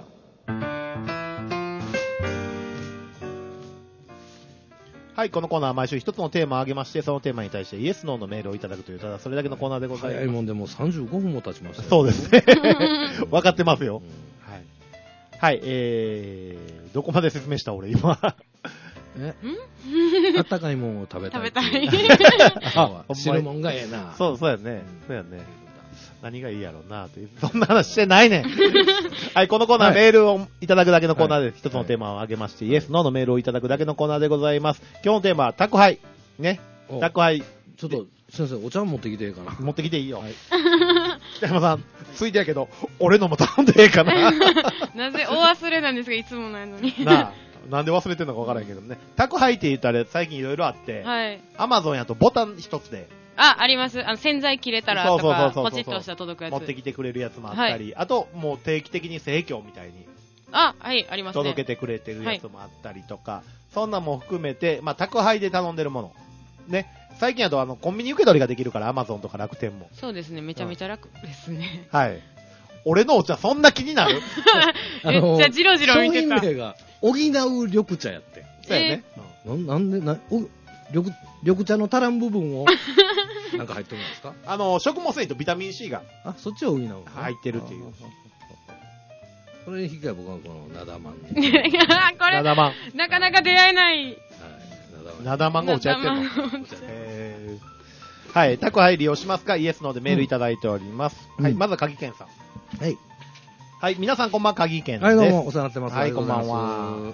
はい、このコーナーは毎週一つのテーマを挙げまして、そのテーマに対してイエス、ノーのメールをいただくという、ただそれだけのコーナーでございます。 早いもんでもうさんじゅうごふんも経ちましたよ。 そうですね。 うん分かってますよ。 うんはい。はい、えー、どこまで説明した俺今。 えあったかいもんを食べたい。 食べたい。 あ、汁もんがええな。 そう、そうやね。そうやね。何がいいやろうなっていう。そんな話してないねん。はい、このコーナー、 はいメールをいただくだけのコーナーではい一つのテーマを挙げまして、イエス、ノーのメールをいただくだけのコーナーでございます。今日のテーマは宅配。ね。 お宅配、 ちょっと、先生、お茶持ってきてええかな。 持ってきていいよ。 はい北山さん、ついてやけど、俺のも頼んでええかな。 なぜお忘れなんですが、いつもないのに。 なあ、なんで忘れてんのかわからんけどね。宅配って言ったら最近いろいろあって、 はい。 アマゾンやとボタン一つであ、あります。あの、洗剤切れたらそうとか、 そうそうそうそうポチッとしたら届くやつ。 持ってきてくれるやつもあったり、あともう定期的に生協みたいにあ、はい、ありますね。 届けてくれてるやつもあったりとか、そんなも含めて、まあ、宅配で頼んでるもの。ね。最近だとあの、コンビニ受け取りができるから、アマゾンとか楽天も。 そうですね、めちゃめちゃ楽ですね。 はい。俺のお茶そんな気になるめっちゃジロジロ見てた商品名が、補う緑茶やって。 そうやね。 なんなんで、な、お緑、緑茶の足らん部分を、なんか入ってるんですかあの、食物繊維とビタミン C があ、そっちを補うの入ってるっていう。 それに引き換え僕はこのナダマン。 いやこれ、 ナダマン。 なかなか出会えない。 はい、 ナダマンがお茶やってんのナダマンお茶えーはい。宅配利用しますかイエスのでメールいただいております。はい。 うんうんまずは鍵健さん。 はい。 はい。皆さんこんばんは、鍵健です。 はい、どうも、お世話になってます。 はいありがとうございますこんばんは。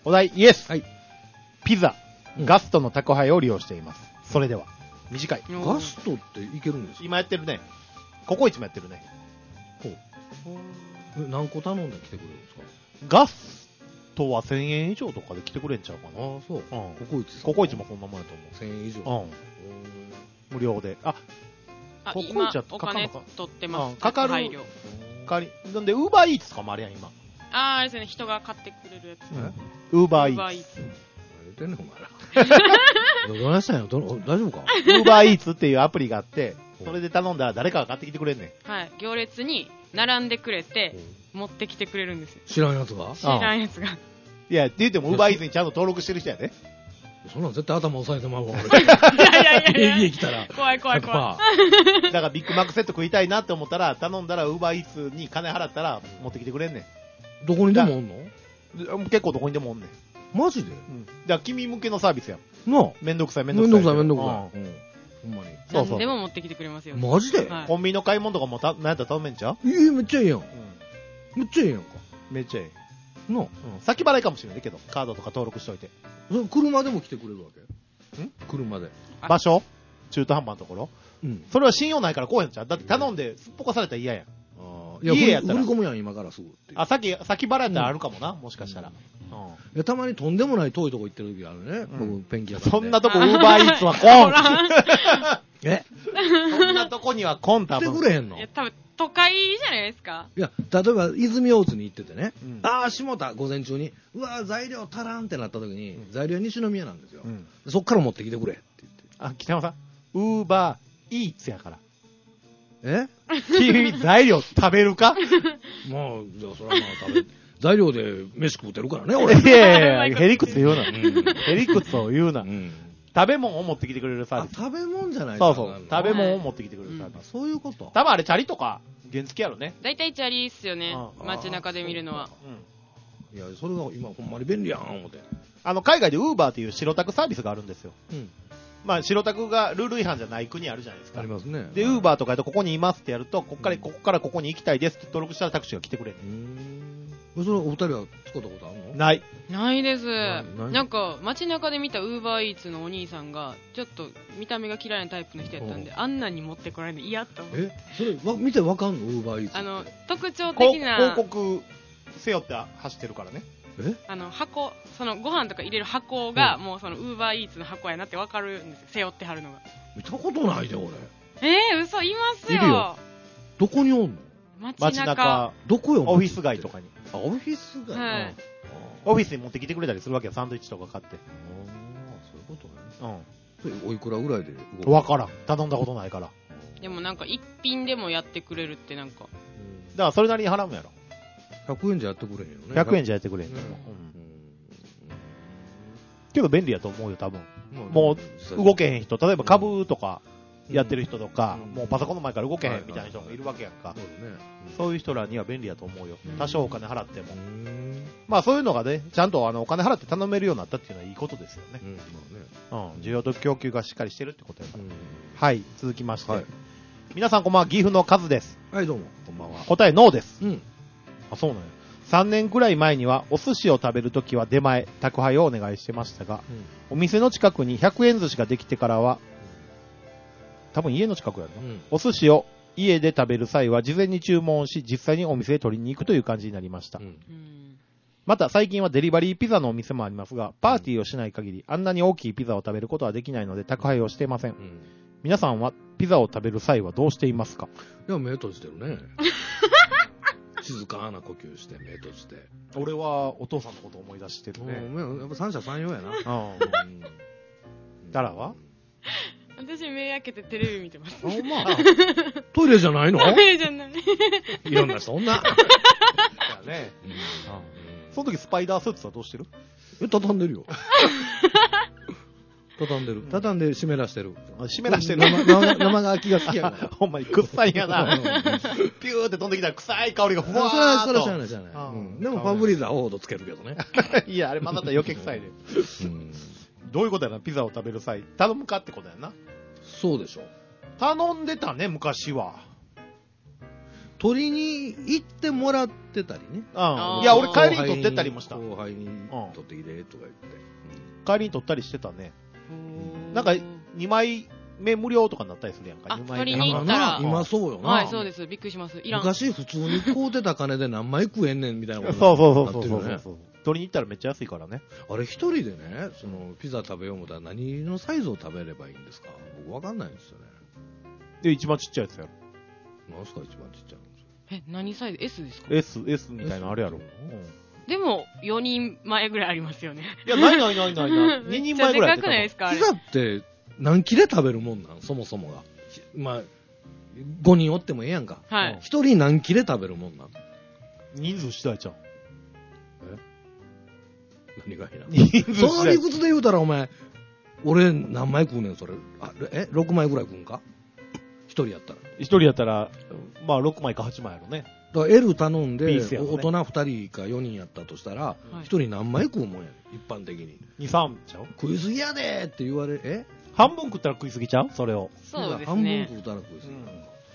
お題、イエス。 はい。 ピザ、 うんガストの宅配を利用しています。それでは。短い。 ガストっていけるんですか？ 今やってるね。ココイチもやってるね。 ほう。え何個頼んで来てくれるんですか？ ガストはせんえん以上とかで来てくれんちゃうかな。 ああ、そう。 うん。 ココイチさん。 ココイチもそんなもんやとせんえん以上。 思う。うん。無料で。あ、 あ、 ココイチ今はかかお金んのか取ってます。 うんかかる宅配料代わり、なんで、ウーバーイーツとかもあるやん、今。 あー、あれですね、人が買ってくれるやつ。 ウーバーイ Uber ー Eats ツ。 何言ってんねん、お前ら。どないしたんやどの大丈夫か？ ウーバーイーツっていうアプリがあって、それで頼んだら誰かが買ってきてくれんねん。 はい。行列に並んでくれて、持ってきてくれるんですよ。 知らんやつが？ 知らんやつが。 いや、って言っても、ウーバーイーツにちゃんと登録してる人やで。 そんなん絶対頭押さえてまうわ、俺。 いやいやいやいや。 家来たら。 怖い怖い怖だからビッグマックセット食いたいなって思ったら、頼んだら、ウーバーイーツに金払ったら持ってきてくれんねん。 どこにでもおんの？ で結構どこにでもおんねん。 マジで？ うん。だから君向けのサービスやん。 なあ。 めんどくさいめめんどくさい。 んどくさいめんどくさうい。うん。ほんまに。 い。 そうそう何でも持ってきてくれますよ。 マジで？ はいコンビニの買い物とかもた、なんやったら頼めんちゃう？ ええ、めっちゃいいやん。 うめっちゃいいやんか。 ん。めっちゃいい。 なあ。 うん。先払いかもしれないけど、カードとか登録しといて。 それ車でも来てくれるわけ？ ん？ 車で。 あ場所中途半端なところうん。 それは信用ないからこうへんちゃう。だって頼んで、すっぽかされたら嫌やん。 ああ。いや、 家やったら振り振り込むやん、今からすぐっていう。 あ、先、先払いやったらあるかもな、もしかしたら。うんいやたまにとんでもない遠いとこ行ってる時あるね。 うん僕、ペンキ屋さんで。 そんなとこ、ウーバーイーツは来ん。 えそんなとこには来ん、多来て分。 くれへんの？ いや、多分、都会じゃないですか。 いや、例えば、泉大津に行っててね、 うんああ、下田、午前中に、うわー材料足らんってなった時に、 うん材料は西宮なんですよ、 うんそっから持ってきてくれって言って。 あ、北山さん、ウーバーイーツやから。 え君、材料食べるかまあ、じゃあ、それはまあ食べ、材料で飯食うてるからね、俺。 いやいやいや、へりくつ言うな。 うんへりくつを言うなう。ん食べ物を持ってきてくれるサーあ、 ビス。 食べ物じゃないそうそう。 と食べ物を持ってきてくれるサービあス。 そういうこと。 多分あれ、チャリとか、原付やろね。 大体チャリっすよねう。ん街中で見るのは。 うん。 いや、それが今ほんまに便利やん、思って。 あの、海外でウーバーっていう白タクサービスがあるんですよ。 うん。 まあ、白タクがルール違反じゃない国あるじゃないですか。 ありますね。 で、ウーバーとかやとここにいますってやると、ここから、ここからここに行きたいですって登録したらタクシーが来てくれる。 うーん。それお二人は使ったことあるの？ ない。 ないです。 ないなんか、街中で見たウーバーイーツのお兄さんが、ちょっと見た目が嫌いなタイプの人やったんで、あんなに持ってこられるの嫌と思って。 えそれわ見てわかんの？ウーバーイーツ。 あの、特徴こう的な、 広告せよって走ってるからね。 えあの、箱、そのご飯とか入れる箱が、もうそのウーバーイーツの箱やなってわかるんですよ。背負ってはるのが。 見たことないで、俺。 えー、嘘、いますよ。 いるよどこにおんの？ 街街中。 中、 どこよ？ オフィス街とかに。 あ、オフィス街。 はいあオフィスに持ってきてくれたりするわけよ、サンドイッチとか買って。 あ、そういうことね。 うそれおいくらぐらいで動くん。 の？ わからん。頼んだことないから。 でもなんか一品でもやってくれるってなんか、 だからそれなりに払うんやろ。 ひゃくえんじゃやってくれへんよね。 ひゃくえんじゃやってくれんうんと思う。うんうんけど便利やと思うよ、多分。 うんもう動けへん人、例えば株とかやってる人とか、 うんもうパソコンの前から動けへはいんみたいな人もいるわけやんかそ。うだね。 そういう人らには便利やと思うようん。 多少お金払ってもう。ん。 まあそういうのがね、ちゃんとあのお金払って頼めるようになったっていうのはいいことですよねう。ん。まあね。 うん。需要と供給がしっかりしてるってことやから。 うんはい、続きまして。 はい。 皆さんこんばんは、岐阜のカズです。 はい、どうも。こんばんは。 答えノーです。 うん。 あ、そうなんや。さんねんくらい前にはお寿司を食べるときは出前、宅配をお願いしてましたが、お店の近くにひゃくえん寿司ができてからは、多分家の近くやるな。 うん。 お寿司を家で食べる際は事前に注文し、実際にお店へ取りに行くという感じになりました。 うん。 うん。 また最近はデリバリーピザのお店もありますが、パーティーをしない限りあんなに大きいピザを食べることはできないので宅配をしていません。 うん。 皆さんはピザを食べる際はどうしていますか？ いや、目閉じてるね。静かな呼吸して、目閉じて。 俺はお父さんのことを思い出してるね。 うんやっぱ三者三様やな。 うん。 うんダラは私目開けてテレビ見てます。 あ、ほんま。トイレじゃないの？ ダメじゃない。 いろんな人、そんな。 だね。 うんその時スパイダースーツはどうしてる？ え、畳んでるよ。畳んでる。畳んで湿らしてる。 湿らしてる。 生生生乾きが好きやから。 ほんまに臭いんやな。ピューって飛んできたら臭い香りがふわそれは、 ーっそれはしゃあと。 ないしゃあない。 あーうんでも、ファブリーザーオードつけるけどね。 いや、あれ混ざったら余計臭いで。 うんどういうことやな、ピザを食べる際。頼むかってことやな。 そうでしょ。 頼んでたね、昔は。 取りに行ってもらってたりね。 うん。いや、俺帰りに取ってったりもした。 後輩に取ってきてとか言って。 帰りに取ったりしてたね。なんか、にまいめ無料とかになったりするやんか。 あ、 にまい取りに行ったら。 今そうよな。 はい、そうです。びっくりします。いらん。 昔普通に買うてた金で何枚食えんねんみたいなことそうそうそうそうなってるよね。 取りに行ったらめっちゃ安いからね。 あれ一人でね、そのピザ食べよう思ったら何のサイズを食べればいいんですか？僕わかんないんですよね。 で、一番ちっちゃいやつやろ。 何すか一番ちっちゃいの？ え、何サイズ ?S ですか？ S、S みたいなのあるやろ。うん、 でも、よにんまえぐらいありますよね。 いや、ないないないないない。ににんまえぐらい。 めっちゃでかくないですか？ ピザって何切れ食べるもんなんそもそもが。まあ、ごにんおってもええやんか。 はい。 ひとり何切れ食べるもんなん？ 人数次第ちゃう。 え何がいいな。 人数次第。 その理屈で言うたらお前、俺何枚食うねんそれ。あえろくまいぐらい食うんかひとりやったら。 ひとりやったら、まあろくまいかはちまいやろね。 だから L 頼んで、 ね、 大人ふたりかよにんやったとしたら、はい、ひとり何枚食うもんやねん、一般的に。 に、さんちゃう？ 食いすぎやでーって言われ、え半分食ったら食いすぎちゃうそれを。 そうですね。 半分食ったら食いすぎ、うん、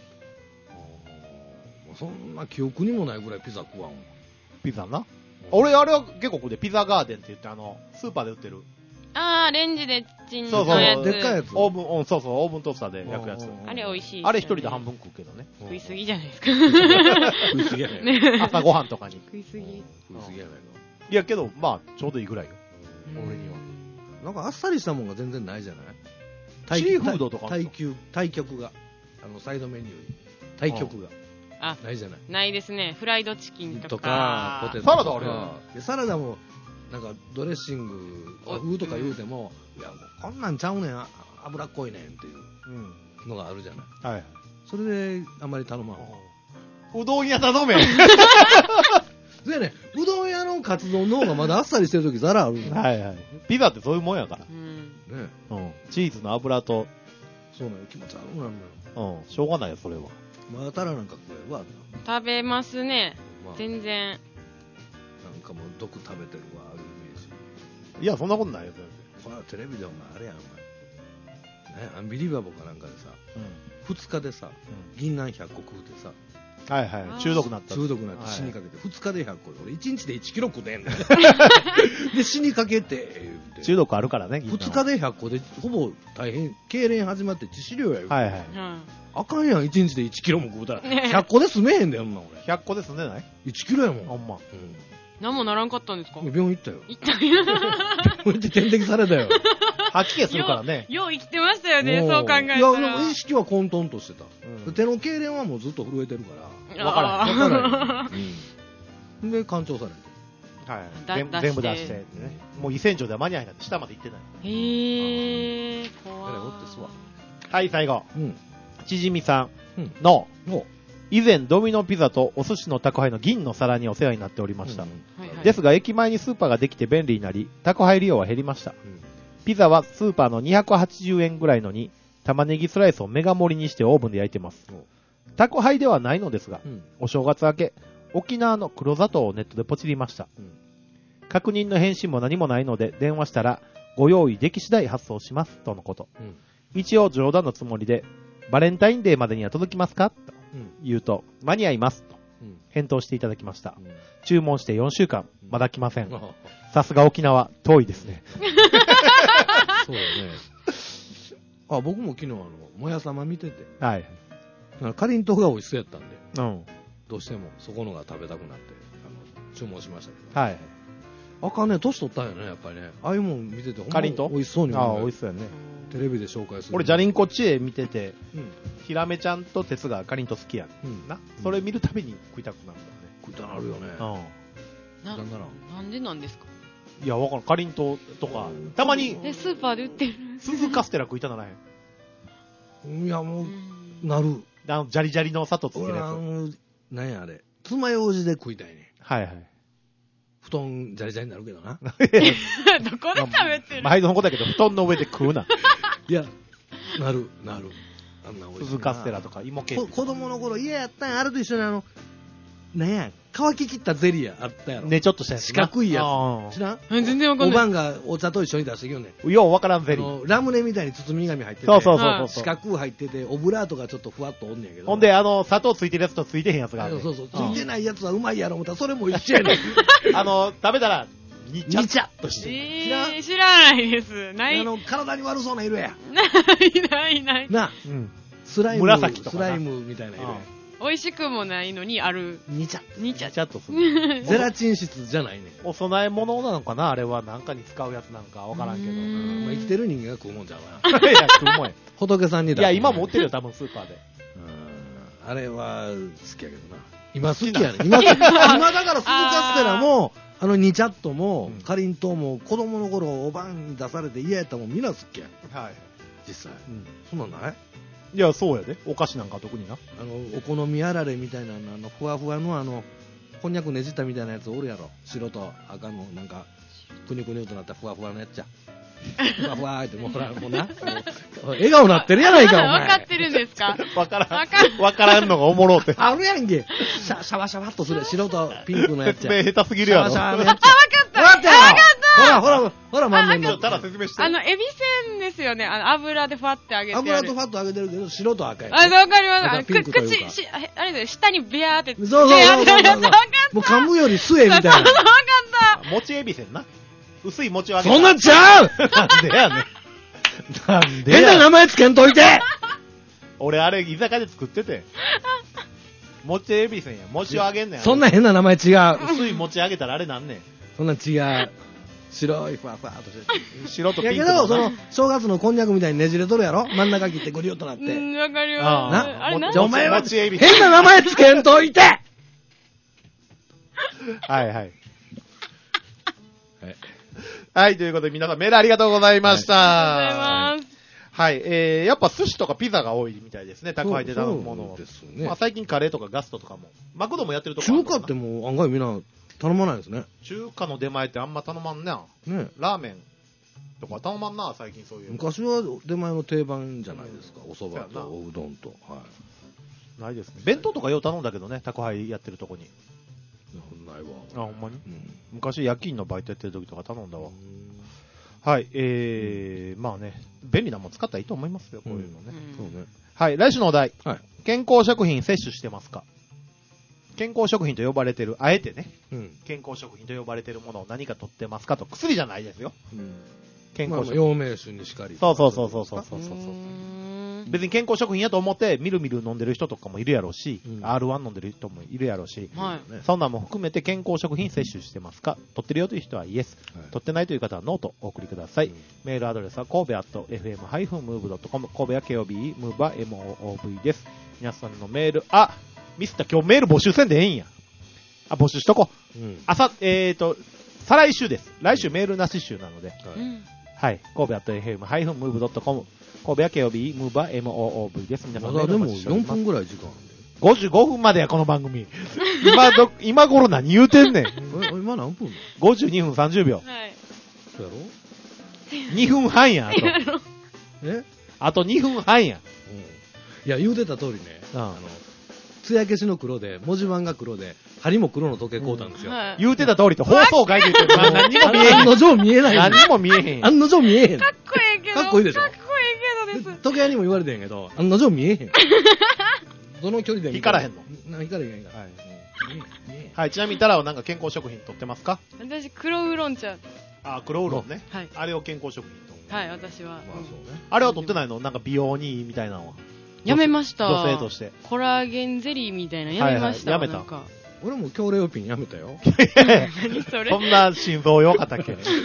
あそんな記憶にもないぐらいピザ食わんわ。 ピザな。俺、あれは結構食うで、ピザガーデンって言って、あの、スーパーで売ってる。 あー、レンジでチンのやつ。 そうそう、 でっかいやつ。 オーブン、うん、そうそう、オーブントースターで焼くやつ。 あれ美味しい、ね。 あれ一人で半分食うけどね。 食いすぎじゃないですか。 食いすぎやねん。朝ごはんとかに。 食いすぎ。 食いすぎやねんか。 いやけど、まあ、ちょうどいいぐらいよ。俺には。 なんかあっさりしたもんが全然ないじゃないシーフードとか対極、対極が。あの、サイドメニューに。対極が。 あ、 ないじゃない。 ないですね。フライドチキンとか。 とか、ポテトとか。 サラダあるよ。 サラダも、なんかドレッシング、和風とか言うても、うん、いや、もうこんなんちゃうねん、脂っこいねんっていうのがあるじゃない。 うん、はい。 それで、あんまり頼まん。 うどん屋頼め。 でね、うどん屋のカツ丼の方がまだあっさりしてるときザラあるの。 はいはい。ピザってそういうもんやから。 うん。 ね。 うん。チーズの油と。 そうなの、気持ち悪くなるのよ。うん。しょうがないよ、それは。 まだたらなんか食えるわ。 食べますね。まあ、全然。 なんかもう毒食べてるわ、あるイメージ。 いや、そんなことないよ、全然。 これはテレビでお前あれやん、お前。ね、アンビリバボーかなんかでさ、うん、ふつかでさ、うん、銀杏ひゃっこ食うてさ、 はいはい、中毒になった。 中毒になって死にかけて、はい、ふつかでひゃっこで、俺いちにちでいちキロ食うてんねん。で、死にかけて、 中毒あるからね、 ふつかでひゃっこで、ほぼ大変、痙攣始まって致死量やよ。 はいはい。 あかんやん、いちにちでいちキロも食うたら。ひゃっこで済めへんだよ、そんな俺。 ひゃっこで済んでない ? いちキロやもん。 ほんま。うん。 何もならんかったんですか？ 病院行ったよ。 行ったよ。 病院って点滴されたよ。 吐き気するからね。 よう生きてましたよね、そう考えたら。 いや、でも意識は混沌としてた。うん、手の痙攣はもうずっと震えてるから。 わからん。わからん。うん。で、干潮されて。 はい。全部出して、ね。もう胃洗浄では間に合いなんで下まで行ってない。 へー。怖い。 おってすわ。 はい、最後。 うん。 ちじみさんの、 うん、 以前ドミノピザとお寿司の宅配の銀の皿にお世話になっておりました。うんはいはい、ですが駅前にスーパーができて便利になり、宅配利用は減りました。うん、ピザはスーパーのにひゃくはちじゅうえんぐらいのに、玉ねぎスライスをメガ盛りにしてオーブンで焼いてます。うん、宅配ではないのですが、うん、お正月明け、沖縄の黒砂糖をネットでポチりました。うん、確認の返信も何もないので電話したら、ご用意でき次第発送します、とのこと。うん、一応冗談のつもりで、バレンタインデーまでには届きますかと言うと、間に合いますと返答していただきました。うん、注文してよんしゅうかん、まだ来ません。さすが沖縄、遠いですね。 そうだね。あ、僕も昨日あの、もやさま見てて。 はい。 かりんとうが美味しそうやったんで、 うん、 どうしてもそこのが食べたくなって、あの注文しましたけど。 はい。 あかんね、年取ったんよね、やっぱりね。ああいうもん見てて、ほんま美味しそうに思う。ああ、美味しそうやね。 テレビで紹介する。 俺、じゃりんこ知恵見てて、うん、ヒラメちゃんと鉄がかりんと好きやん。うん、な、うん、それ見るたびに食いたくなるんだよね。 食いたくなるよね。 うん。な、なんでなんですか？ いや、わからん。かりんとうとか、たまに。 え、スーパーで売ってる鈴カステラ食いたならへん。いや、もう、なる。 あの、ジャリジャリの砂糖つけるやつ。 あの、なんやあれ。爪楊枝で食いたいね。 はいはい。 布団ジャリジャリになるけどな。 どこで食べてる？ 毎度のことだけど、布団の上で食うな。 いや、なる、なる。あんな美味しい。 鈴カステラとか芋系。 子供の頃家やったんや、あれと一緒にあの、 なんや、乾ききったゼリーあったやろ。 ね、ちょっとしたやつ。 四角いやつ。 知らん？ 全然わかんない。 おばんがお茶と一緒に出してきよね。 ようわからんゼリー。 ラムネみたいに包み紙入ってて。 そうそうそうそう。 四角入ってて、オブラートがちょっとふわっとおんねんけど。 ほんで、あの、砂糖ついてるやつとついてへんやつがある。 そうそう。ついてないやつはうまいやろ思ったら、それも一緒やねん。 あの、食べたら、にちゃ。 にちゃっとしてる。 知らん？知らないです。ない。 あの、体に悪そうな色や。 ないないない。 な、 うん。 スライム。 紫とか。 スライムみたいな色や。 美味しくもないのにある。 にちゃ。 にちゃ。 にちゃっとする。 ゼラチン質じゃないね。 お供え物なのかなあれは何かに使うやつなんかわからんけど。 うんまあ、生きてる人間が食うもんじゃな。 いや、食うもんや。 仏さんにだ。 いや、今も売ってるよ、多分スーパーで。 うん。あれは好きやけどな。今好きやね。今、今だから鈴カステラも、あのニチャットも、かりんとうも、子供の頃おばんに出されて嫌やったもんみんな好きやん。 はい。 実際。 うん。 そんなんない？ いや、そうやで。お菓子なんか特にな。 あの、お好みあられみたいな、あの、ふわふわのあの、こんにゃくねじったみたいなやつおるやろ。白と赤の、なんか、くにゅくにゅとなったふわふわのやつや。ふわふわーって、もうほら、もうな。もう笑顔なってるやないか、お前。 分かってるんですか？ わからん。わからんのがおもろうて。 あるやんけ。シャシャワシャワっとする。白とピンクのやつや。 説明下手すぎるやろ。 シャワシャワのやつや。あ、わかった。わかったほら、ほら、ほら、満面の。 ただ説明して。 あの、エビせんですよね。あの、油でファって揚げて。 油とファッと揚げてるけど、白と赤や。 あ、わかります。あの、 ピンクというか口、しあれです下にビャーって。 そうそうそうそうそう。もう噛むより吸えみたいな。 わかった。 餅エビせんな。薄い餅を揚げた。 そんなんちゃうなんでやねん。なんでや変な名前つけんといて俺あれ居酒屋で作ってて。餅エビせんや。餅を揚げんねん。 そんな変な名前違う。 薄い餅揚げたらあれなんねん。 そんなん違う。白いふわふわっとしてる。 白とピンク。 いやけど、その、正月のこんにゃくみたいにねじれとるやろ真ん中切ってゴリッとなって。 うん、わかります。 な、 あれなじゃあお前は餅エビ変な名前つけんといてはいはい。はい、ということで皆さんメールありがとうございました。 ありがとうございます。 はい、えー、やっぱ寿司とかピザが多いみたいですね、宅配で頼むものを。 ですね。 まあ最近カレーとかガストとかも。マクドもやってるとこある中華ってもう案外みんな頼まないですね。 中華の出前ってあんま頼まんな。 ね。 ラーメンとか頼まんな、最近そういう。 昔は出前の定番じゃないですか。お蕎麦とおうどんと。はい。 ないですね。弁当とかよう頼んだけどね、宅配やってるとこに。 ないわ。 あ、ほんまに、 うん、 昔夜勤のバイトやってる時とか頼んだわ。はい、えー、まあね、便利なもん使ったらいいと思いますよ、こういうのね。 うん、そうね。 はい、来週のお題。 はい。 健康食品摂取してますか？健康食品と呼ばれてる、あえてね、うん、健康食品と呼ばれてるものを何か取ってますかと、薬じゃないですよ。うん、健康食品。 まあ、陽明酒にしかり。 そうそうそうそうそうそうそう。別に健康食品やと思ってみるみる飲んでる人とかもいるやろうし、うん、アールワン 飲んでる人もいるやろうし、はい、そんなんも含めて健康食品摂取してますか？取ってるよという人はイエス、はい、取ってないという方はノーとお送りください、うん、メールアドレスは神戸アット エフエムハイフンムーブドットコム 神戸は ケーオービー ムーブは エムオーオーブイ です。皆さんのメール、あ、ミスった、今日メール募集せんでええんや。あ、募集しとこう、うん、朝、えーと再来週です。来週メールなし週なので、はい、はい、神戸アット エフエムハイフンムーブドットコム神戸は ケーオービー ムーバー エムオーオーブイ です。皆さんまだでもよんぷんぐらい時間あるんで。 ごじゅうごふんまでや、この番組。今ど、今頃何言うてんねん。 今何分 ? ごじゅうにふんさんじゅうびょう。はい。 そうやろ ?にふんはんや、あと。 えあとにふんはんや。うん、 いや、言うてた通りね。あの、艶消しの黒で、文字盤が黒で、針も黒の時計買うたんですよ。うんはい、 言うてた通りって放送外で言ってる。何にも見えへん。 案の定見えない。 何にも見えへん。 案の定見えへん。 かっこいいけど。 かっこいいでしょ。 かっこいいけどです。 時計屋にも言われてんけど、案の定見えへん。どの距離で見光らへんの光らへんから。はい。 はい、ちなみにタラはなんか健康食品取ってますか？ 私、黒ウーロン茶。 あ、黒ウーロンね。 はい。 あれを健康食品と。 はい、私は。まあそうね。 あれは取ってないの？なんか美容にいいみたいなのは。 やめました。 女性として。 コラーゲンゼリーみたいなやめました。 はいはい、やめた。 俺も強冷ピンやめたよ。 何それ？ そんな心臓弱かったっけ？やめて。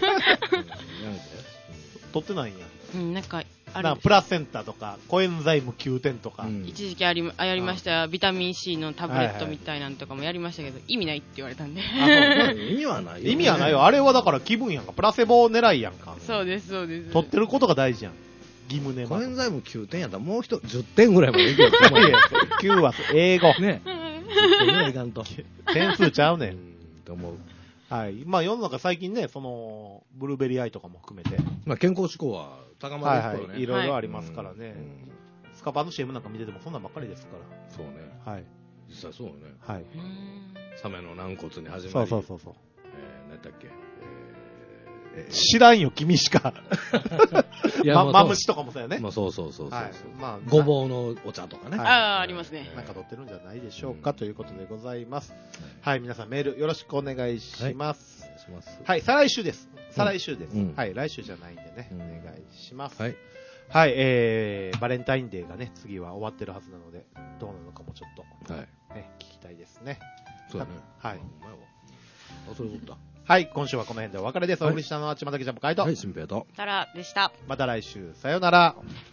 取ってないんや。 うん、なんか、あれ。プラセンタとか、コエンザイムきゅうてんとか。うん、 一時期あり、あやりました。ビタミン C のタブレットみたいなんとかもやりましたけど、はいはい、意味ないって言われたんで。 あ、意味はないよ、ね。 意味はないよ。あれはだから気分やんか。プラセボ狙いやんか。 そうです、そうです。 取ってることが大事やん。義務ね。 コエンザイムきゅうてんやったらもう一じゅってんぐらいまでいける。 きゅうは英語。 ね。じゅってんぐらいいかんと。 点数ちゃうねん。 と思う。 はい。まあ世の中最近ね、その、ブルーベリーアイとかも含めて。 まあ健康志向は高まるからね。 はいはい。いろいろありますからね。はい、スカパーの シーエム なんか見ててもそんなんばっかりですから。 そうね。 はい。 実際そうよね。 はい。 サメの軟骨に始まり。 そうそうそうそう。 えー、何だっけ。 えー、知らんよ、君しか。いや、ま、マムシとかもそうやね。 まあそうそうそうそう。はい、 まあ、 ごぼうのお茶とかね。 はい、ああ、ありますね。 なんか取ってるんじゃないでしょうか、うん、ということでございます。はい、皆さんメールよろしくお願いします。はい、お願いします。はい、再来週です。再来週です。うん、はい、来週じゃないんでね、うん、お願いします。はい。はい、えー、バレンタインデーがね、次は終わってるはずなので、どうなのかもちょっと、はい、ね、聞きたいですね。 そうだね。 はい。 あ、それ取った。 はい、今週はこの辺でお別れです。お送りしたのは、ちまたけちゃんぽかいと。 はい、しんぺいと。 タラでした。 また来週、さようなら。